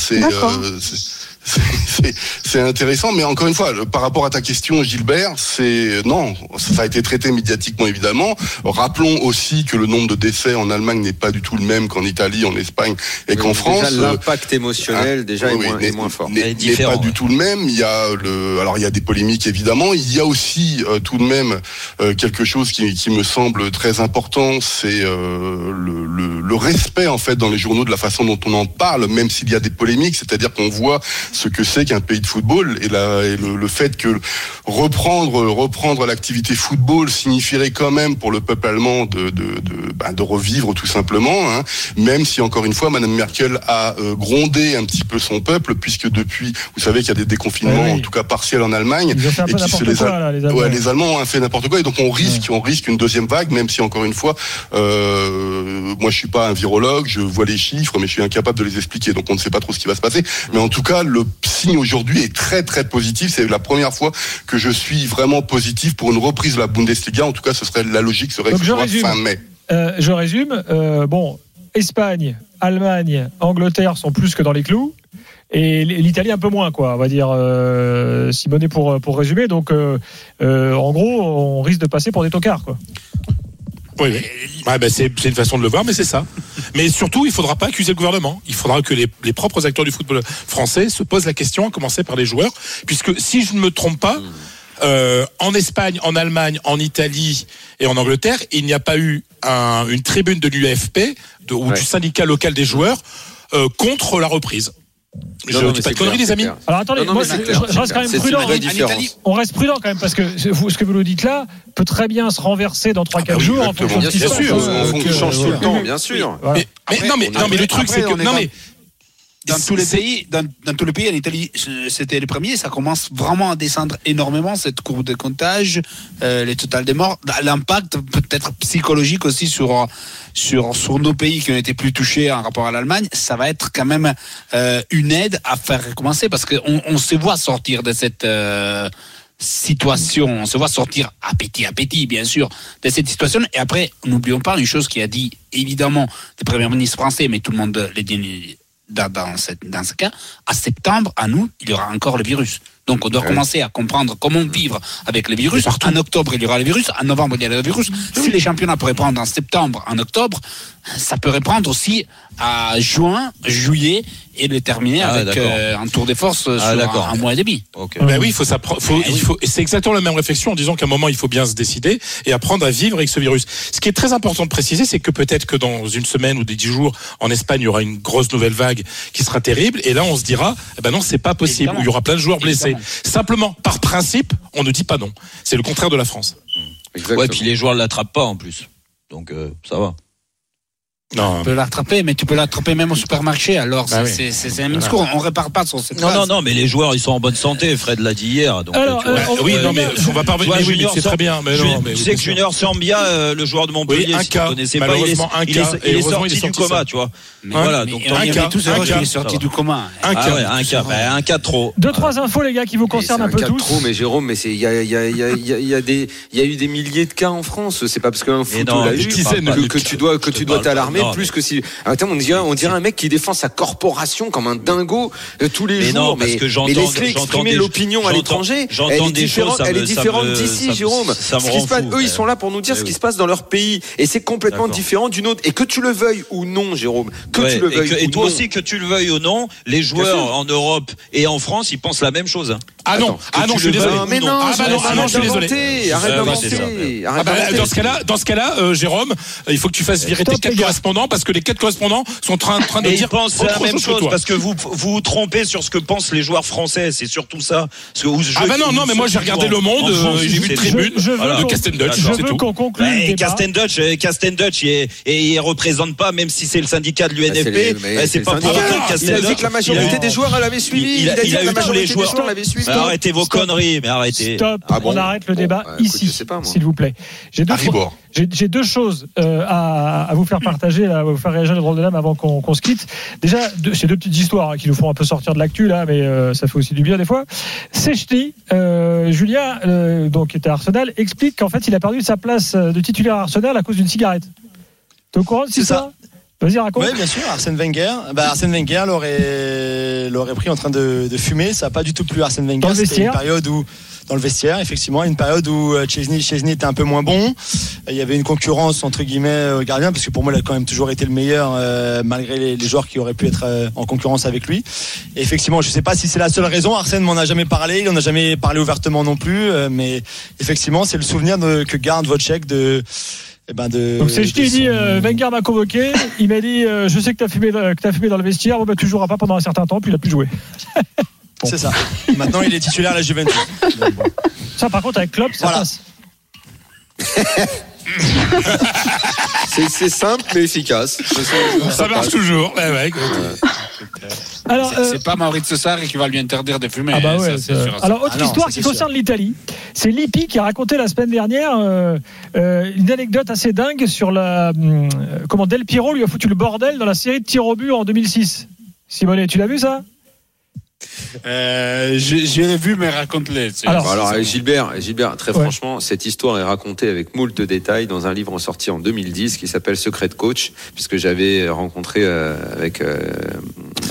c'est intéressant, mais encore une fois, par rapport à ta question, Gilbert, non, ça a été traité médiatiquement évidemment. Rappelons aussi que le nombre de décès en Allemagne n'est pas du tout le même qu'en Italie, en Espagne et qu'en France. Déjà, l'impact émotionnel est moins fort. N'est pas du tout le même. Il y a des polémiques évidemment. Il y a aussi tout de même quelque chose qui me semble très important, c'est le respect en fait dans les journaux de la façon dont on en parle, même s'il y a des polémiques. C'est-à-dire qu'on voit ce que c'est qu'un pays de football et le fait que reprendre l'activité football signifierait quand même pour le peuple allemand de revivre tout simplement, hein, même si encore une fois Madame Merkel a grondé un petit peu son peuple, puisque depuis, vous savez qu'il y a des déconfinements en tout cas partiels en Allemagne, les Allemands ont fait n'importe quoi et donc on risque une deuxième vague, même si encore une fois moi je suis pas un virologue, je vois les chiffres mais je suis incapable de les expliquer, donc on ne sait pas trop ce qui va se passer, mais en tout cas le signe aujourd'hui est très très positif. C'est la première fois que je suis vraiment positif pour une reprise de la Bundesliga. En tout cas, la logique serait que ce soit fin mai. Je résume. Espagne, Allemagne, Angleterre sont plus que dans les clous. Et l'Italie un peu moins, quoi. On va dire Simonet pour résumer. Donc, en gros, on risque de passer pour des tocards, quoi. Oui. C'est une façon de le voir, mais c'est ça. Mais surtout, il ne faudra pas accuser le gouvernement. Il faudra que les propres acteurs du football français se posent la question, à commencer par les joueurs, puisque si je ne me trompe pas, en Espagne, en Allemagne, en Italie et en Angleterre, il n'y a pas eu une tribune de l'UEFP ou du syndicat local des joueurs contre la reprise. Je ne dis pas de conneries, les amis. Alors attendez, moi, je reste quand même prudent. On reste prudent quand même, parce que ce que vous nous dites là peut très bien se renverser dans 3-4 jours en fonction de ce qui se passe. On change tout le temps, bien sûr. Mais le truc, c'est que. Dans tous les pays, en Italie, c'était les premiers. Ça commence vraiment à descendre énormément cette courbe de comptage, les totales des morts, l'impact peut-être psychologique aussi sur nos pays qui ont été plus touchés en rapport à l'Allemagne. Ça va être quand même une aide à faire recommencer parce que on se voit sortir de cette situation, on se voit sortir à petit, bien sûr, de cette situation. Et après, n'oublions pas une chose qui a dit évidemment le Premier ministre français, mais tout le monde l'a dit. Dans ce cas, à septembre, à nous, il y aura encore le virus. Donc on doit commencer à comprendre comment vivre avec le virus. En octobre, il y aura le virus. En novembre, il y aura le virus. Si les championnats pourraient prendre en septembre, en octobre, ça peut reprendre aussi à juin, juillet et le terminer avec un tour de force sur un mois et demi. Ben oui, c'est exactement la même réflexion en disant qu'à un moment, il faut bien se décider et apprendre à vivre avec ce virus. Ce qui est très important de préciser, c'est que peut-être que dans une semaine ou des 10 jours, en Espagne, il y aura une grosse nouvelle vague qui sera terrible. Et là, on se dira, non, c'est pas possible. Évidemment. Il y aura plein de joueurs blessés. Simplement, par principe, on ne dit pas non. C'est le contraire de la France. Ouais, puis les joueurs ne l'attrapent pas en plus. Donc, ça va. Non. Tu peux l'attraper, mais tu peux l'attraper même au supermarché. Alors, c'est un même discours. On répare pas sur cette phase. Non, mais les joueurs, ils sont en bonne santé. Fred l'a dit hier. Donc, alors, on va pas revenir. Oui, c'est très bien. Mais tu sais que Junior Sambia, le joueur de Montpellier, si tu connaissais pas, il est sorti du coma, tu vois. Voilà. Donc, il est sorti du coma. Un cas trop. 2-3 infos, les gars, qui vous concernent un peu tous. Un cas trop, mais Jérôme, mais il y a eu des milliers de cas en France. C'est pas parce qu'un foot l'a eu que tu dois t'alarmer. Plus que si. Attends, on dirait un mec qui défend sa corporation comme un dingo tous les jours. Non, parce que laisse-les exprimer l'opinion à l'étranger. Elle est différente d'ici, Jérôme. Eux, ils sont là pour nous dire ce qui se passe dans leur pays. Et c'est complètement différent d'une autre. Et que tu le veuilles ou non, Jérôme. Et toi aussi, que tu le veuilles ou non, les joueurs en Europe et en France, ils pensent la même chose. Ah non, je suis désolé. Je suis désolé. Arrête d'inventer. Dans ce cas-là, Jérôme, il faut que tu fasses virer tes 4 correspondants parce que les 4 correspondants sont en train de dire. Ils pensent la même chose parce que vous vous trompez sur ce que pensent les joueurs français. C'est surtout ça. Non, mais moi j'ai regardé Le Monde, j'ai vu une tribune de Casten Dutch. Je veux qu'on conclue le débat. Casten Dutch, il représente pas, même si c'est le syndicat de l'UNFP. C'est pas pour autant Casten Dutch. Il a dit que la majorité des joueurs l'avait suivi. Il a dit que la majorité des joueurs l'avaient suivi. Arrêtez vos conneries, mais arrêtez. Stop, on arrête le débat ici, s'il vous plaît. J'ai 2 choses à vous faire partager, à vous faire réagir le drôle de l'âme avant qu'on se quitte. Déjà, c'est 2 petites histoires qui nous font un peu sortir de l'actu là, mais ça fait aussi du bien des fois. Sechny, Julien, donc qui était à Arsenal, explique qu'en fait il a perdu sa place de titulaire à Arsenal à cause d'une cigarette. T'es au courant de ça? Vas-y, raconte. Oui, bien sûr. Arsène Wenger l'aurait pris en train de fumer. Ça n'a pas du tout plu à Arsène Wenger. C'était une période où, dans le vestiaire, effectivement, une période où Chesney était un peu moins bon. Il y avait une concurrence entre guillemets au gardien, parce que pour moi, il a quand même toujours été le meilleur, malgré les joueurs qui auraient pu être en concurrence avec lui. Et effectivement, je ne sais pas si c'est la seule raison. Arsène m'en a jamais parlé. Il n'en a jamais parlé ouvertement non plus. Mais effectivement, c'est le souvenir que garde Wojciech de. Donc c'est dit Wenger m'a convoqué, il m'a dit je sais que t'as fumé dans le vestiaire, tu joueras pas pendant un certain temps, puis il a plus joué. Bon. C'est ça. Maintenant il est titulaire à la Juventus. Bon. Ça par contre avec Klopp ça passe. C'est simple mais efficace. Ça marche toujours. Alors, c'est pas Maurizio Sarri qui va lui interdire de fumer. Alors, autre histoire qui concerne l'Italie. C'est Lippi qui a raconté la semaine dernière une anecdote assez dingue sur comment Del Piero lui a foutu le bordel dans la série de tirs au but en 2006. Simone, tu l'as vu ça? Je l'ai vu, mais raconte-les. Alors Gilbert, très franchement, cette histoire est racontée avec moult de détails dans un livre sorti en 2010 qui s'appelle Secret de Coach, puisque j'avais rencontré avec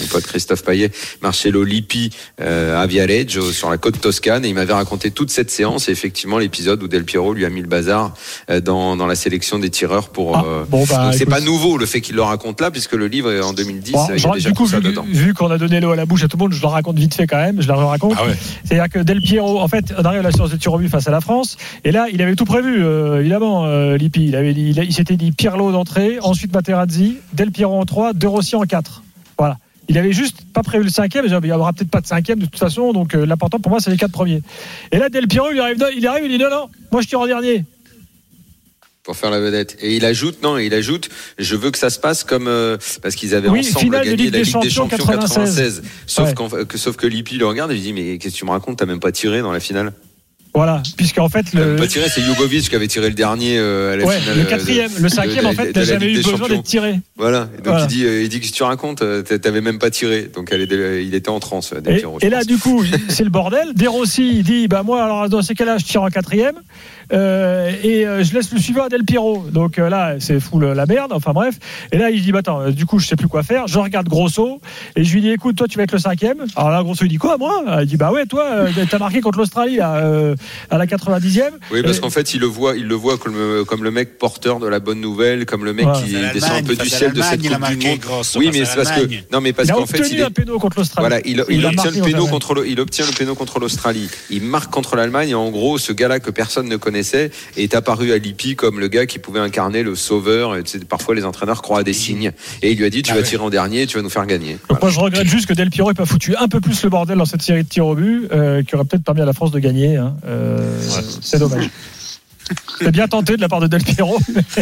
pote Christophe Payet, Marcello Lippi à Viareggio sur la côte toscane, et il m'avait raconté toute cette séance et effectivement l'épisode où Del Piero lui a mis le bazar dans la sélection des tireurs pour. Donc c'est pas nouveau le fait qu'il le raconte là, puisque le livre est en 2010. Il y a déjà du coup, tout ça dedans. Vu qu'on a donné l'eau à la bouche à tout le monde, je le raconte vite fait quand même. Je le raconte. Ah ouais. C'est-à-dire que Del Piero, en fait, on arrive à la séance de tir au but face à la France, et là, il avait tout prévu, évidemment, Lippi. Il s'était dit Pirlo d'entrée, ensuite Materazzi, Del Piero en 3, De Rossi en 4. Voilà. Il avait juste pas prévu le 5e, il n'y aura peut-être pas de 5e de toute façon, donc l'important pour moi, c'est les 4 premiers. Et là, Del Piero, il arrive, il dit non, moi je tire en dernier. Pour faire la vedette. Et il ajoute, je veux que ça se passe comme parce qu'ils avaient ensemble gagné la Ligue des Champions 96. Sauf que Lippi le regarde et lui dit mais qu'est-ce que tu me racontes, t'as même pas tiré dans la finale. Voilà, puisqu'en fait pas tiré, c'est Jugovic qui avait tiré le dernier à la finale. Le 4e, le 5e en fait n'a jamais eu besoin d'être tiré. Voilà. Et donc il dit qu'est-ce que tu racontes, t'avais même pas tiré. Donc il était en transe. Et là du coup c'est le bordel. De Rossi il dit moi alors dans ces cas-là je tire en 4e. Je laisse le suivant à Del Piero. Donc là, c'est fou la merde. Enfin bref. Et là, il dit attends, du coup, je sais plus quoi faire. Je regarde Grosso et je lui dis écoute, toi, tu vas être le 5e. Alors là, Grosso, il dit quoi, moi? Il dit bah ouais, toi, t'as marqué contre l'Australie à la 90e. Oui, parce qu'en fait, il le voit comme le mec porteur de la bonne nouvelle, comme le mec qui descend un peu du ciel de cette Coupe du Monde. Oui, mais c'est parce que il a obtenu un péno contre l'Australie. Voilà, il obtient le péno contre l'Australie. Il marque contre l'Allemagne. Et en gros, ce gars-là que personne ne connaît est apparu à Lippi comme le gars qui pouvait incarner le sauveur. Parfois les entraîneurs croient à des signes et il lui a dit tu vas tirer en dernier, tu vas nous faire gagner. Donc moi je regrette juste que Del Piero n'ait pas foutu un peu plus le bordel dans cette série de tirs au but qui aurait peut-être permis à la France de gagner. C'est dommage. C'est bien tenté de la part de Del Piero.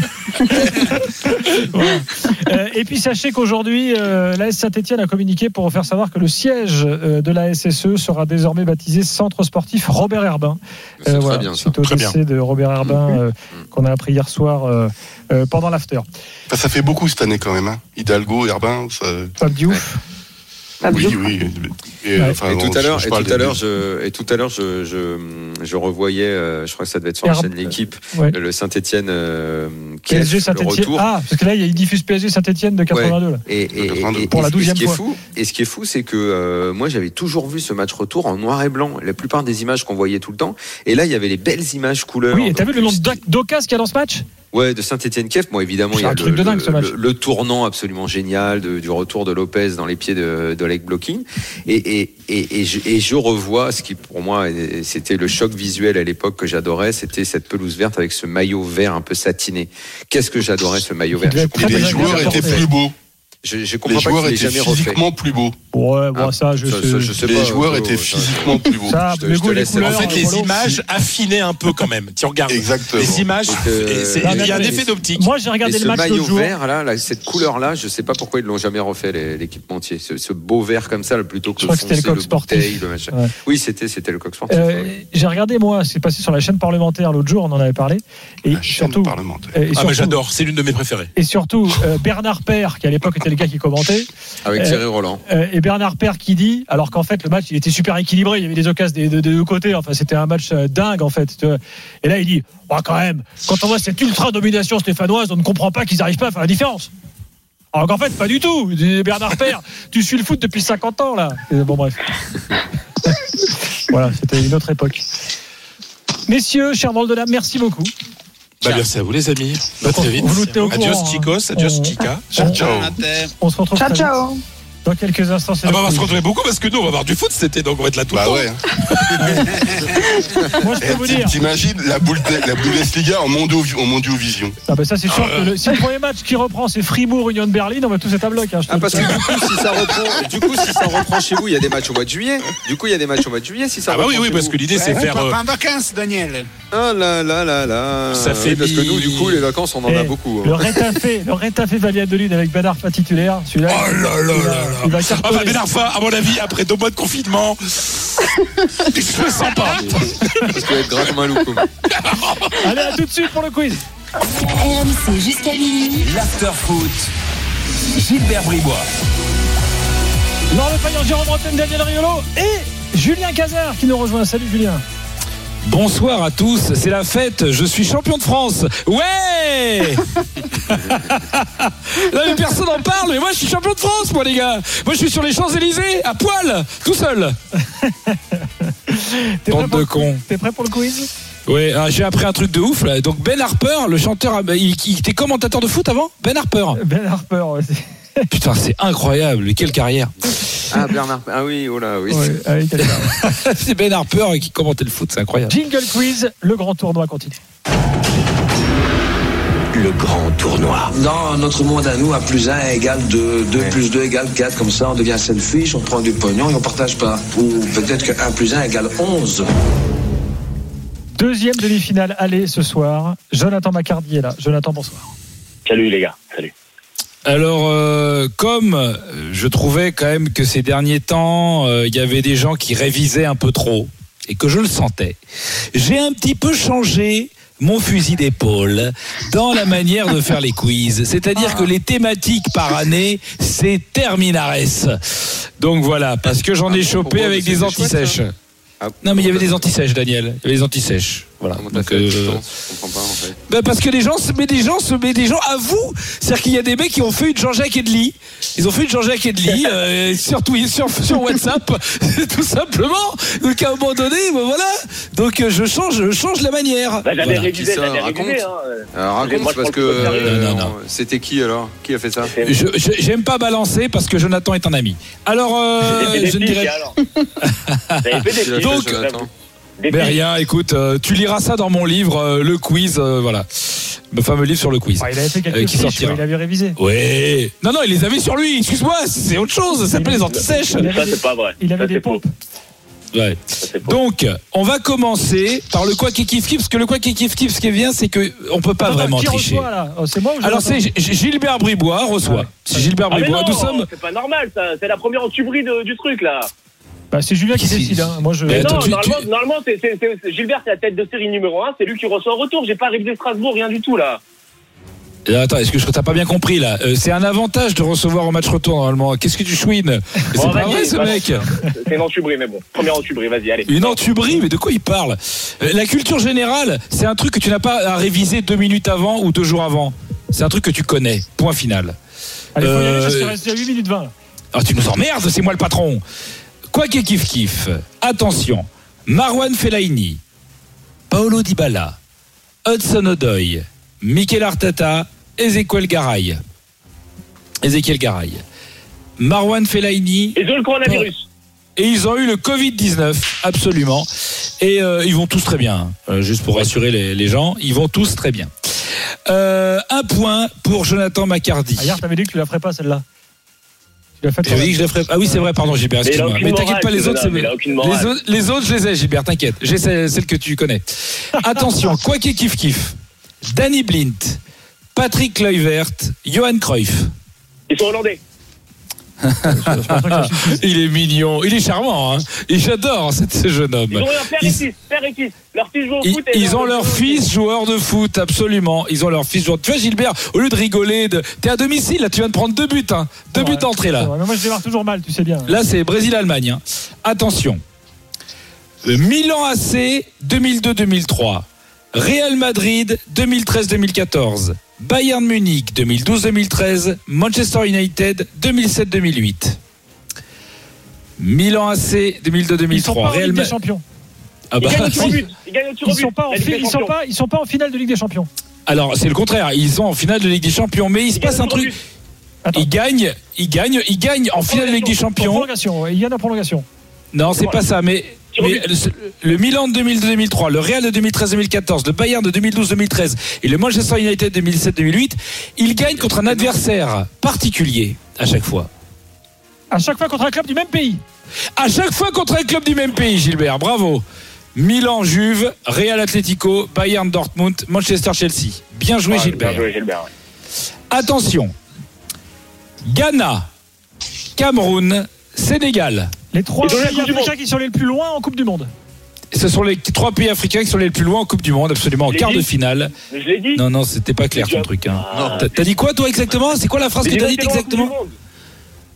Et puis sachez qu'aujourd'hui l'AS Saint-Etienne a communiqué pour faire savoir que le siège de la SSE sera désormais baptisé Centre Sportif Robert Herbin. C'est très bien, suite au décès de Robert Herbin qu'on a appris hier soir pendant l'after. Ça fait beaucoup cette année quand même, hein. Hidalgo, Herbin, ça. Pas de ouf. Oui. Et tout à l'heure, je revoyais, je crois que ça devait être sur la chaîne L'équipe, le Saint-Etienne PSG Saint-Etienne. Ah, parce que là, il diffuse PSG Saint-Etienne de 82. Là. Et pour la 12e fois. Et ce qui est fou, c'est que moi, j'avais toujours vu ce match retour en noir et blanc. La plupart des images qu'on voyait tout le temps. Et là, il y avait les belles images couleurs. Oui, et t'as vu le nombre d'occasions qu'il y a dans ce match? Ouais, de Saint-Etienne-Kiev. Bon, évidemment, il y a le tournant absolument génial du retour de Lopez dans les pieds de leg blocking. Et je revois ce qui, pour moi, c'était le choc visuel à l'époque que j'adorais. C'était cette pelouse verte avec ce maillot vert un peu satiné. Qu'est-ce que j'adorais ce maillot vert. Les joueurs étaient plus beaux. Je comprends pas qu'il ait jamais refait. Physiquement plus beau. Ouais, bon, ça, je sais pas. Les joueurs étaient physiquement plus beaux. Ça, je te laisse. En fait, les images affinaient un peu quand même. Tu regardes. Exactement. Les images, il y a un effet d'optique. Moi, j'ai regardé le match l'autre jour. Ce maillot vert, là, cette couleur-là, je sais pas pourquoi ils l'ont jamais refait, l'équipementier. Ce beau vert comme ça, plutôt que le foncé, le coq sportif. Oui, c'était le coq sportif. J'ai regardé, moi, c'est passé sur la chaîne parlementaire l'autre jour, on en avait parlé. Et surtout, ah, mais j'adore, c'est l'une de mes préférées. Et surtout, Bernard Père, qui à l'époque était le gars qui commentait. Avec Thierry Roland. Et Bernard Père qui dit, alors qu'en fait le match il était super équilibré, il y avait des occasions des deux côtés, enfin c'était un match dingue en fait. Et là il dit, quand même, quand on voit cette ultra domination stéphanoise, on ne comprend pas qu'ils n'arrivent pas à faire la différence. Alors qu'en fait pas du tout. Bernard Père, tu suis le foot depuis 50 ans là. Bon bref. Voilà, c'était une autre époque. Messieurs, chers drôles de dames, merci beaucoup. Merci à vous les amis. Très vite. Adios chicos, adios chica. Ciao. On se retrouve très vite. Dans quelques instants. On va se retrouver beaucoup parce que nous on va voir du foot cet été, donc on va être là tout le temps. Ouais. Moi je peux vous dire. T'imagines la Bundesliga en Mondiovision. Ah bah ça c'est sûr que si le premier match qui reprend c'est Fribourg-Union de Berlin, on va tous être à bloc. Parce que du coup si ça reprend chez vous, il y a des matchs au mois de juillet. Si ça reprend. Oui, parce que l'idée c'est faire. En vacances, Daniel. Oh là. Ça fait parce que nous du coup les vacances on en a beaucoup. Le Rétafé Valladolid avec Ben Arfa titulaire, celui-là. Oh là. Ben Arfa, à mon avis, après 2 mois de confinement, je me sens pas. Parce qu'il va être grave malou. Allez, à tout de suite pour le quiz. RMC jusqu'à minuit. L'after foot. Gilbert Bribois. Laurent Le Payan, Jérôme Bretagne, Daniel Riolo et Julien Cazard qui nous rejoint. Salut Julien. Bonsoir à tous, c'est la fête, je suis champion de France. Ouais. Là, mais personne n'en parle, mais moi je suis champion de France, moi les gars. Moi je suis sur les Champs-Élysées, à poil, tout seul. Bande de cons. T'es prêt pour le quiz ? Ouais, j'ai appris un truc de ouf là. Donc Ben Harper, le chanteur, il était commentateur de foot avant ? Ben Harper. Ben Harper, ouais. Putain, c'est incroyable, quelle carrière. Ah, Bernard. Ah oui, oh là, oui. Ouais, c'est Ben Harper qui commentait le foot, c'est incroyable. Jingle quiz, le grand tournoi continue. Le grand tournoi. Dans notre monde à nous, 1 + 1 égale 2, 2 + 2 égale 4, comme ça on devient selfish, on prend du pognon et on partage pas. Ou peut-être que 1 + 1 égale 11. Deuxième demi-finale aller ce soir. Jonathan Macardy est là. Jonathan, bonsoir. Salut les gars, salut. Alors, comme je trouvais quand même que ces derniers temps, il y avait des gens qui révisaient un peu trop, et que je le sentais, j'ai un petit peu changé mon fusil d'épaule dans la manière de faire les quiz. C'est-à-dire que les thématiques par année, c'est terminares. Donc voilà, parce que j'en ai chopé avec des anti-sèches. Non mais il y avait des anti-sèches, Daniel. Il y avait des anti-sèches. Voilà. Donc, je comprends pas en fait. Ben parce que des gens avouent, c'est-à-dire qu'il y a des mecs qui ont fait une Jean-Jacques Edely. Ils ont fait une Jean-Jacques Edely sur WhatsApp, tout simplement. Donc à un moment donné, ben voilà. Donc je change la manière. Bah, j'avais révisé, raconte parce que non. C'était qui alors ? Qui a fait ça ? J'aime pas balancer parce que Jonathan est un ami. Alors je ne dirais. Donc. Mais rien, écoute, tu liras ça dans mon livre, le quiz, voilà. Le fameux livre sur le quiz. Il avait fait quelques fiches, il avait révisé. Ouais. Non, il les avait sur lui, excuse-moi, c'est autre chose, ça s'appelle les anti-sèches. Ça, c'est pas vrai. Il avait des pompes. Ouais. Donc, on va commencer par le quoi qui kiffe, parce que le quoi qui kiffe, ce qui est bien, c'est qu'on peut pas vraiment tricher. Reçoit, là c'est moi ou alors, c'est Gilbert Bribois reçoit. C'est Gilbert Bribois. Nous sommes. C'est pas normal, ça. C'est la première entubrie du truc, là. Bah, c'est Julien qui décide. Hein. Moi, Mais non, normalement, c'est Gilbert, c'est la tête de série numéro 1. C'est lui qui reçoit en retour. J'ai pas révisé Strasbourg, rien du tout, là. Attends, est-ce que t'as pas bien compris là ? C'est un avantage de recevoir au match retour normalement. Qu'est-ce que tu chouines ? C'est pas vrai ce mec. C'est une entubrie, mais bon. Première entubrie, vas-y, allez. Une entubrie, mais de quoi il parle ? La culture générale, c'est un truc que tu n'as pas à réviser 2 minutes avant ou 2 jours avant. C'est un truc que tu connais. Point final. Allez, faut y aller parce qu'il reste 8 minutes 20. Alors tu nous emmerdes, c'est moi le patron. Quoi qu'il kiffe. Attention. Marwan Fellaini, Paolo Dybala, Hudson Odoi, Mikel Arteta, Ezequiel Garay. Marwan Fellaini. Ils ont le coronavirus. Et ils ont eu le Covid-19, absolument. Et ils vont tous très bien. Juste pour rassurer les gens, ils vont tous très bien. 1 point pour Jonathan Macardy. Hier, t'avais dit que tu la ferais pas celle-là. Oui, je la ferai. Ah oui, c'est vrai, pardon Gilbert, excuse-moi. Mais t'inquiète pas, les autres, je les ai, Gilbert, t'inquiète. J'ai celle que tu connais. Attention, quoi qu'il kiffe. Danny Blind, Patrick Kluivert, Johan Cruyff. Ils sont hollandais. Il est mignon, il est charmant, hein. Et j'adore ce jeune homme. Ils ont leur père et fils. Leur fils joue au foot. Ils ont leur fils joueur de foot, absolument. Ils ont leur fils joueur. Tu vois Gilbert, au lieu de rigoler, t'es à domicile, là, tu viens de prendre 2 buts, hein. 2 buts d'entrée là. Moi je démarre toujours mal, tu sais bien. Là c'est Brésil-Allemagne. Hein. Attention. Milan AC 2002-2003. Real Madrid 2013-2014. Bayern Munich 2012-2013, Manchester United 2007-2008. Milan AC 2002-2003. Ils sont pas en Ligue des Champions. Ah bah, ils sont pas en finale de Ligue des Champions. Alors c'est le contraire, ils sont en finale de Ligue des Champions, mais il se passe un truc. Ils gagnent en finale de Ligue des Champions. Il y a une prolongation. Non, c'est pas ça, mais le Milan de 2002-2003, le Real de 2013-2014, le Bayern de 2012-2013 et le Manchester United de 2007-2008, ils gagnent contre un adversaire particulier à chaque fois. À chaque fois contre un club du même pays. À chaque fois contre un club du même pays, Gilbert, bravo. Milan Juve, Real Atlético, Bayern Dortmund, Manchester Chelsea. Bien joué Gilbert. Bien joué Gilbert. Ouais. Attention. Ghana, Cameroun, Sénégal. Les 3 pays africains qui sont les plus loin en Coupe du Monde. Ce sont les 3 pays africains qui sont les plus loin en Coupe du Monde, absolument, en quart de finale. Mais je l'ai dit. Non, c'était pas clair ton truc. Hein. T'as dit quoi toi exactement ? C'est quoi la phrase que t'as dit exactement ?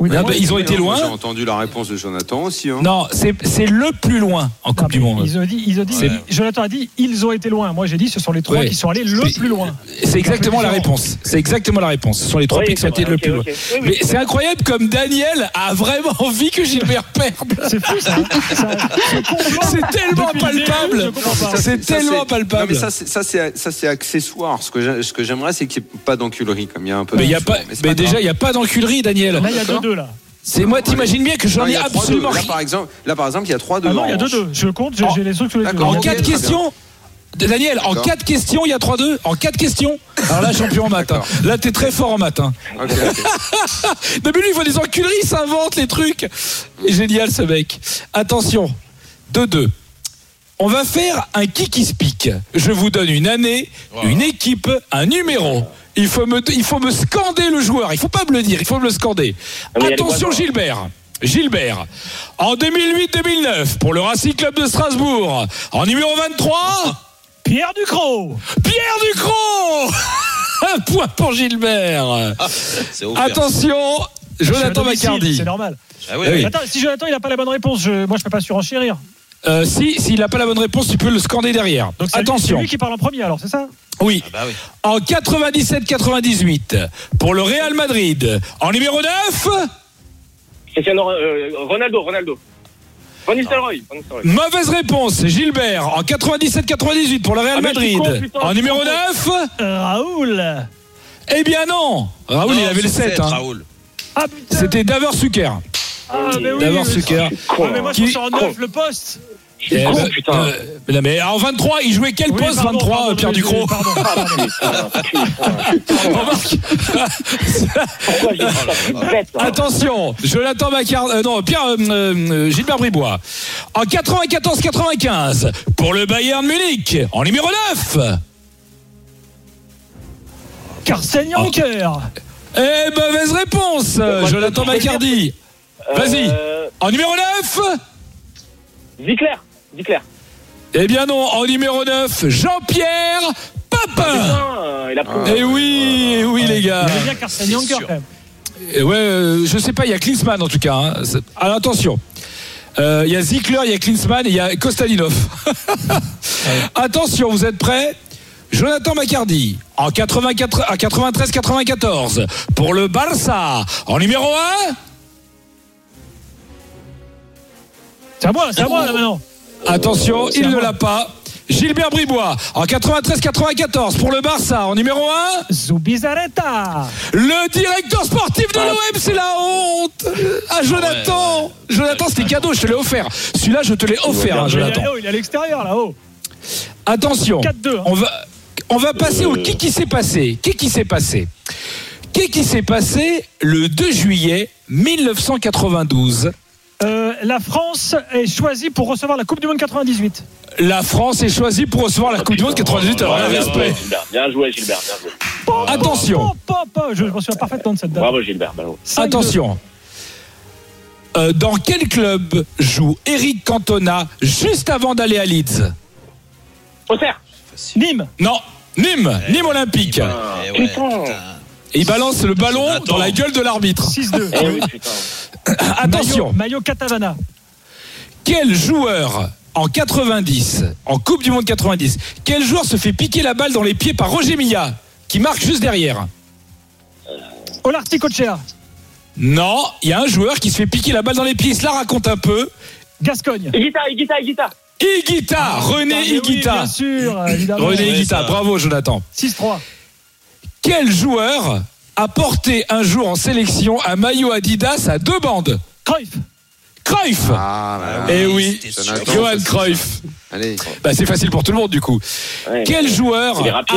Oui, ils ont été loin. J'ai entendu la réponse de Jonathan aussi. Hein. Non, c'est le plus loin en Coupe du Monde. Ils ont dit Jonathan a dit ils ont été loin. Moi j'ai dit ce sont les 3 qui sont allés le plus loin. C'est exactement la réponse. Ce sont les 3 pays qui sont allés le plus loin. Mais c'est incroyable comme Daniel a vraiment envie que Gilbert perde. C'est fou ça. C'est tellement palpable. C'est tellement palpable. Non, mais ça c'est accessoire. Ce que j'aimerais, c'est qu'il n'y ait pas d'enculerie, comme il y a un peu. Mais déjà il n'y a pas d'enculerie, Daniel. Là il y a 2-2 là. C'est moi, t'imagines bien que j'en ai absolument rien. Là par exemple, il y a 3-2. Ah non, il y a 2-2. Je compte, j'ai les trucs sur les deux. En 4 questions. Daniel, en 4 questions, il y a 3-2. En 4 questions. Alors là, champion en maths. Là, t'es très fort en maths. Non, mais lui, il voit des enculeries, il s'invente les trucs. Génial, ce mec. Attention. 2-2. On va faire un qui se pique. Je vous donne une année, une équipe, un numéro. Il faut me scander le joueur. Il faut pas me le dire, il faut me le scander. Attention Gilbert. En 2008-2009, pour le Racing Club de Strasbourg, en numéro 23, Pierre Ducrot. Un point pour Gilbert. Attention, Jonathan Macardy. C'est normal. Ah oui. Attends, si Jonathan il n'a pas la bonne réponse, moi je peux pas surenchérir. S'il n'a pas la bonne réponse, tu peux le scander derrière. Donc attention. C'est lui qui parle en premier alors, c'est ça? Oui. En 97-98, pour le Real Madrid, en numéro 9, Ronaldo. Van Nistelrooy. Mauvaise réponse, Gilbert. En 97-98 pour le Real Madrid. En numéro 9, Raoul. Eh bien non, Raoul il avait le 7. Raoul. Ah putain. C'était Davor Suker. Davor Suker. Mais moi je suis en 9 le poste. Mais en 23, il jouait quel poste 23, Pierre Ducrot? Attention, Jonathan Gilbert Bribois. En 94-95, pour le Bayern Munich, en numéro 9. Carsten Janker. Mauvaise réponse, Jonathan Macardy. Vas-y. En numéro 9. Zickler. Eh bien non, en numéro 9, Jean-Pierre Papin. Eh oui les gars. Il y a bien Carsten Janker quand même. Je sais pas, il y a Klinsmann en tout cas. Hein. Alors attention. Il y a Zickler, il y a Klinsmann et il y a Kostalinov. Attention, vous êtes prêts? Jonathan Macardy, en 93-94, pour le Barça, en numéro 1. C'est à moi là maintenant. Attention, il ne l'a pas. Gilbert Bribois, en 93-94, pour le Barça, en numéro 1. Zubizarreta. Le directeur sportif de l'OM, c'est la honte. Jonathan. Jonathan, c'était cadeau, je te l'ai offert. Celui-là, je te l'ai offert, Jonathan. Il est à l'extérieur, là-haut. Attention, 4-2, hein. On va passer au qui s'est passé. Qu'est-ce qui s'est passé le 2 juillet 1992? La France est choisie pour recevoir la Coupe du Monde 98. La France est choisie pour recevoir la Coupe du Monde 98. Alors, respect. Bien joué, Gilbert. Attention. Je me souviens parfaitement de cette date. Bravo, Gilbert. Attention. Dans quel club joue Eric Cantona juste avant d'aller à Leeds? Auxerre. Nîmes. Non, Nîmes Olympique. Putain. Et il balance le ballon dans la gueule de l'arbitre. 6-2. Attention. Maillot Catavana. Quel joueur en 90, en Coupe du Monde 90, quel joueur se fait piquer la balle dans les pieds par Roger Milla, qui marque juste derrière? Olarti Cochea. Non, il y a un joueur qui se fait piquer la balle dans les pieds. Cela raconte un peu. Gascogne. Higuita. René Higuita. Bien sûr, évidemment. René Higuita. Bravo, Jonathan. 6-3. Quel joueur a porté un jour en sélection un maillot Adidas à 2 bandes? Cruyff. Eh oui, Johan Cruyff. Allez. C'est facile pour tout le monde du coup. Quel joueur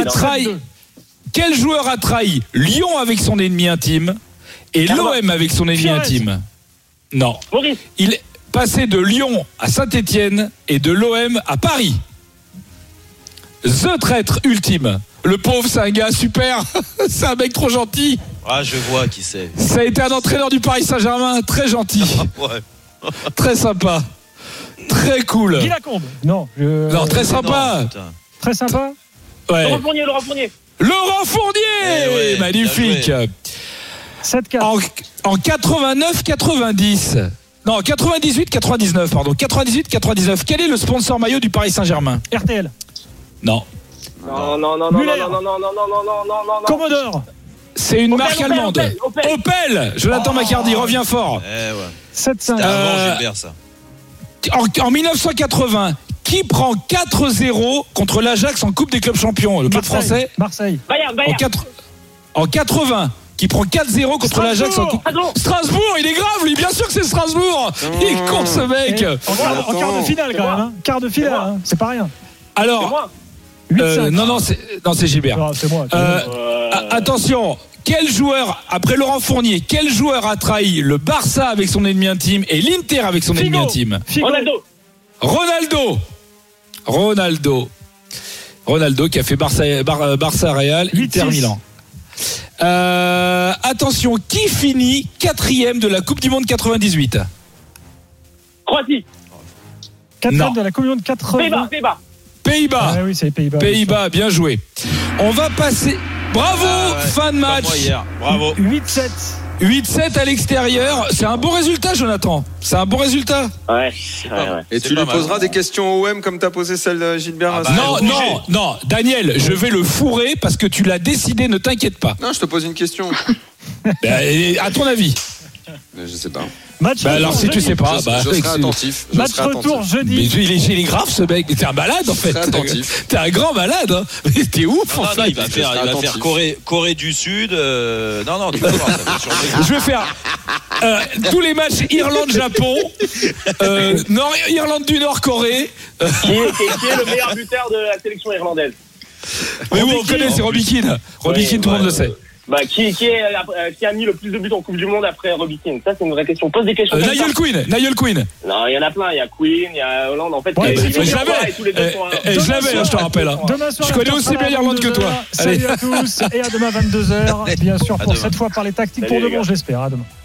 a trahi Lyon avec son ennemi intime et l'OM avec son ennemi intime? Non. Maurice. Il est passé de Lyon à Saint-Étienne et de l'OM à Paris. The traître ultime. Le pauvre, c'est un gars super. C'est un mec trop gentil. Ah, je vois qui c'est. Ça a été un entraîneur du Paris Saint-Germain, très gentil. Très sympa. Très cool. Guy Lacombe. Non, très sympa. Non, très sympa. Ouais. Laurent Fournier. Magnifique. 7-4. En 89-90. Non, 98-99, pardon. 98-99. Quel est le sponsor maillot du Paris Saint-Germain? RTL. Non. Non. Commodore. C'est une marque allemande. Opel. Jonathan Macardy, reviens fort. 7-5. C'était avant Gilbert, ça. En 1980, qui prend 4-0 contre l'Ajax en Coupe des clubs champions? Le club français. Marseille. Bayern. En 80, qui prend 4-0 contre l'Ajax en Coupe. Strasbourg, il est grave, lui. Bien sûr que c'est Strasbourg. Il est con, ce mec. En quart de finale, quand même. Hein. Quart de finale, hein. C'est pas rien. Alors. 8-5. Non, c'est Gilbert. Non, c'est moi. Attention. Quel joueur, après Laurent Fournier, quel joueur a trahi le Barça avec son ennemi intime et l'Inter avec son ennemi intime? Ronaldo qui a fait Barça Real, Inter Milan. Attention, qui finit 4e de la Coupe du Monde 98? Croatie. 4e de la Coupe du Monde 80. Pays-Bas. Ah, oui, c'est les Pays-Bas. Pays-Bas, bien joué. On va passer. Bravo, fin de match. Bravo. 8-7. 8-7 à l'extérieur. C'est un bon résultat, Jonathan. C'est un bon résultat. Ouais. Et tu lui poseras des questions au OM comme t'as posé celle de Gilbert. Non, Daniel, je vais le fourrer parce que tu l'as décidé, ne t'inquiète pas. Non, je te pose une question. À ton avis? Je sais pas. Alors si tu sais pas, je serai attentif. Match retour jeudi. Mais il est grave ce mec. T'es un malade en fait. T'es un grand malade. Hein. T'es ouf. Non, il va faire Corée du Sud. Non, tu vas voir. Je vais faire tous les matchs Irlande-Japon, Irlande du Nord, Corée. Qui est le meilleur buteur de la sélection irlandaise? Mais oui, on connaît, c'est Robbie Keane. Robbie Keane, tout le monde le sait. Qui a mis le plus de buts en Coupe du Monde après Robbie Keane? Ça, c'est une vraie question. Pose des questions. Niall Quinn. Non, il y en a plein. Il y a Queen, il y a Hollande. En fait, je l'avais, je te rappelle. Je connais aussi bien l'Irlande que toi. Salut à tous et à demain 22h. Bien sûr, pour cette fois par les tactiques pour de bon, j'espère. À demain.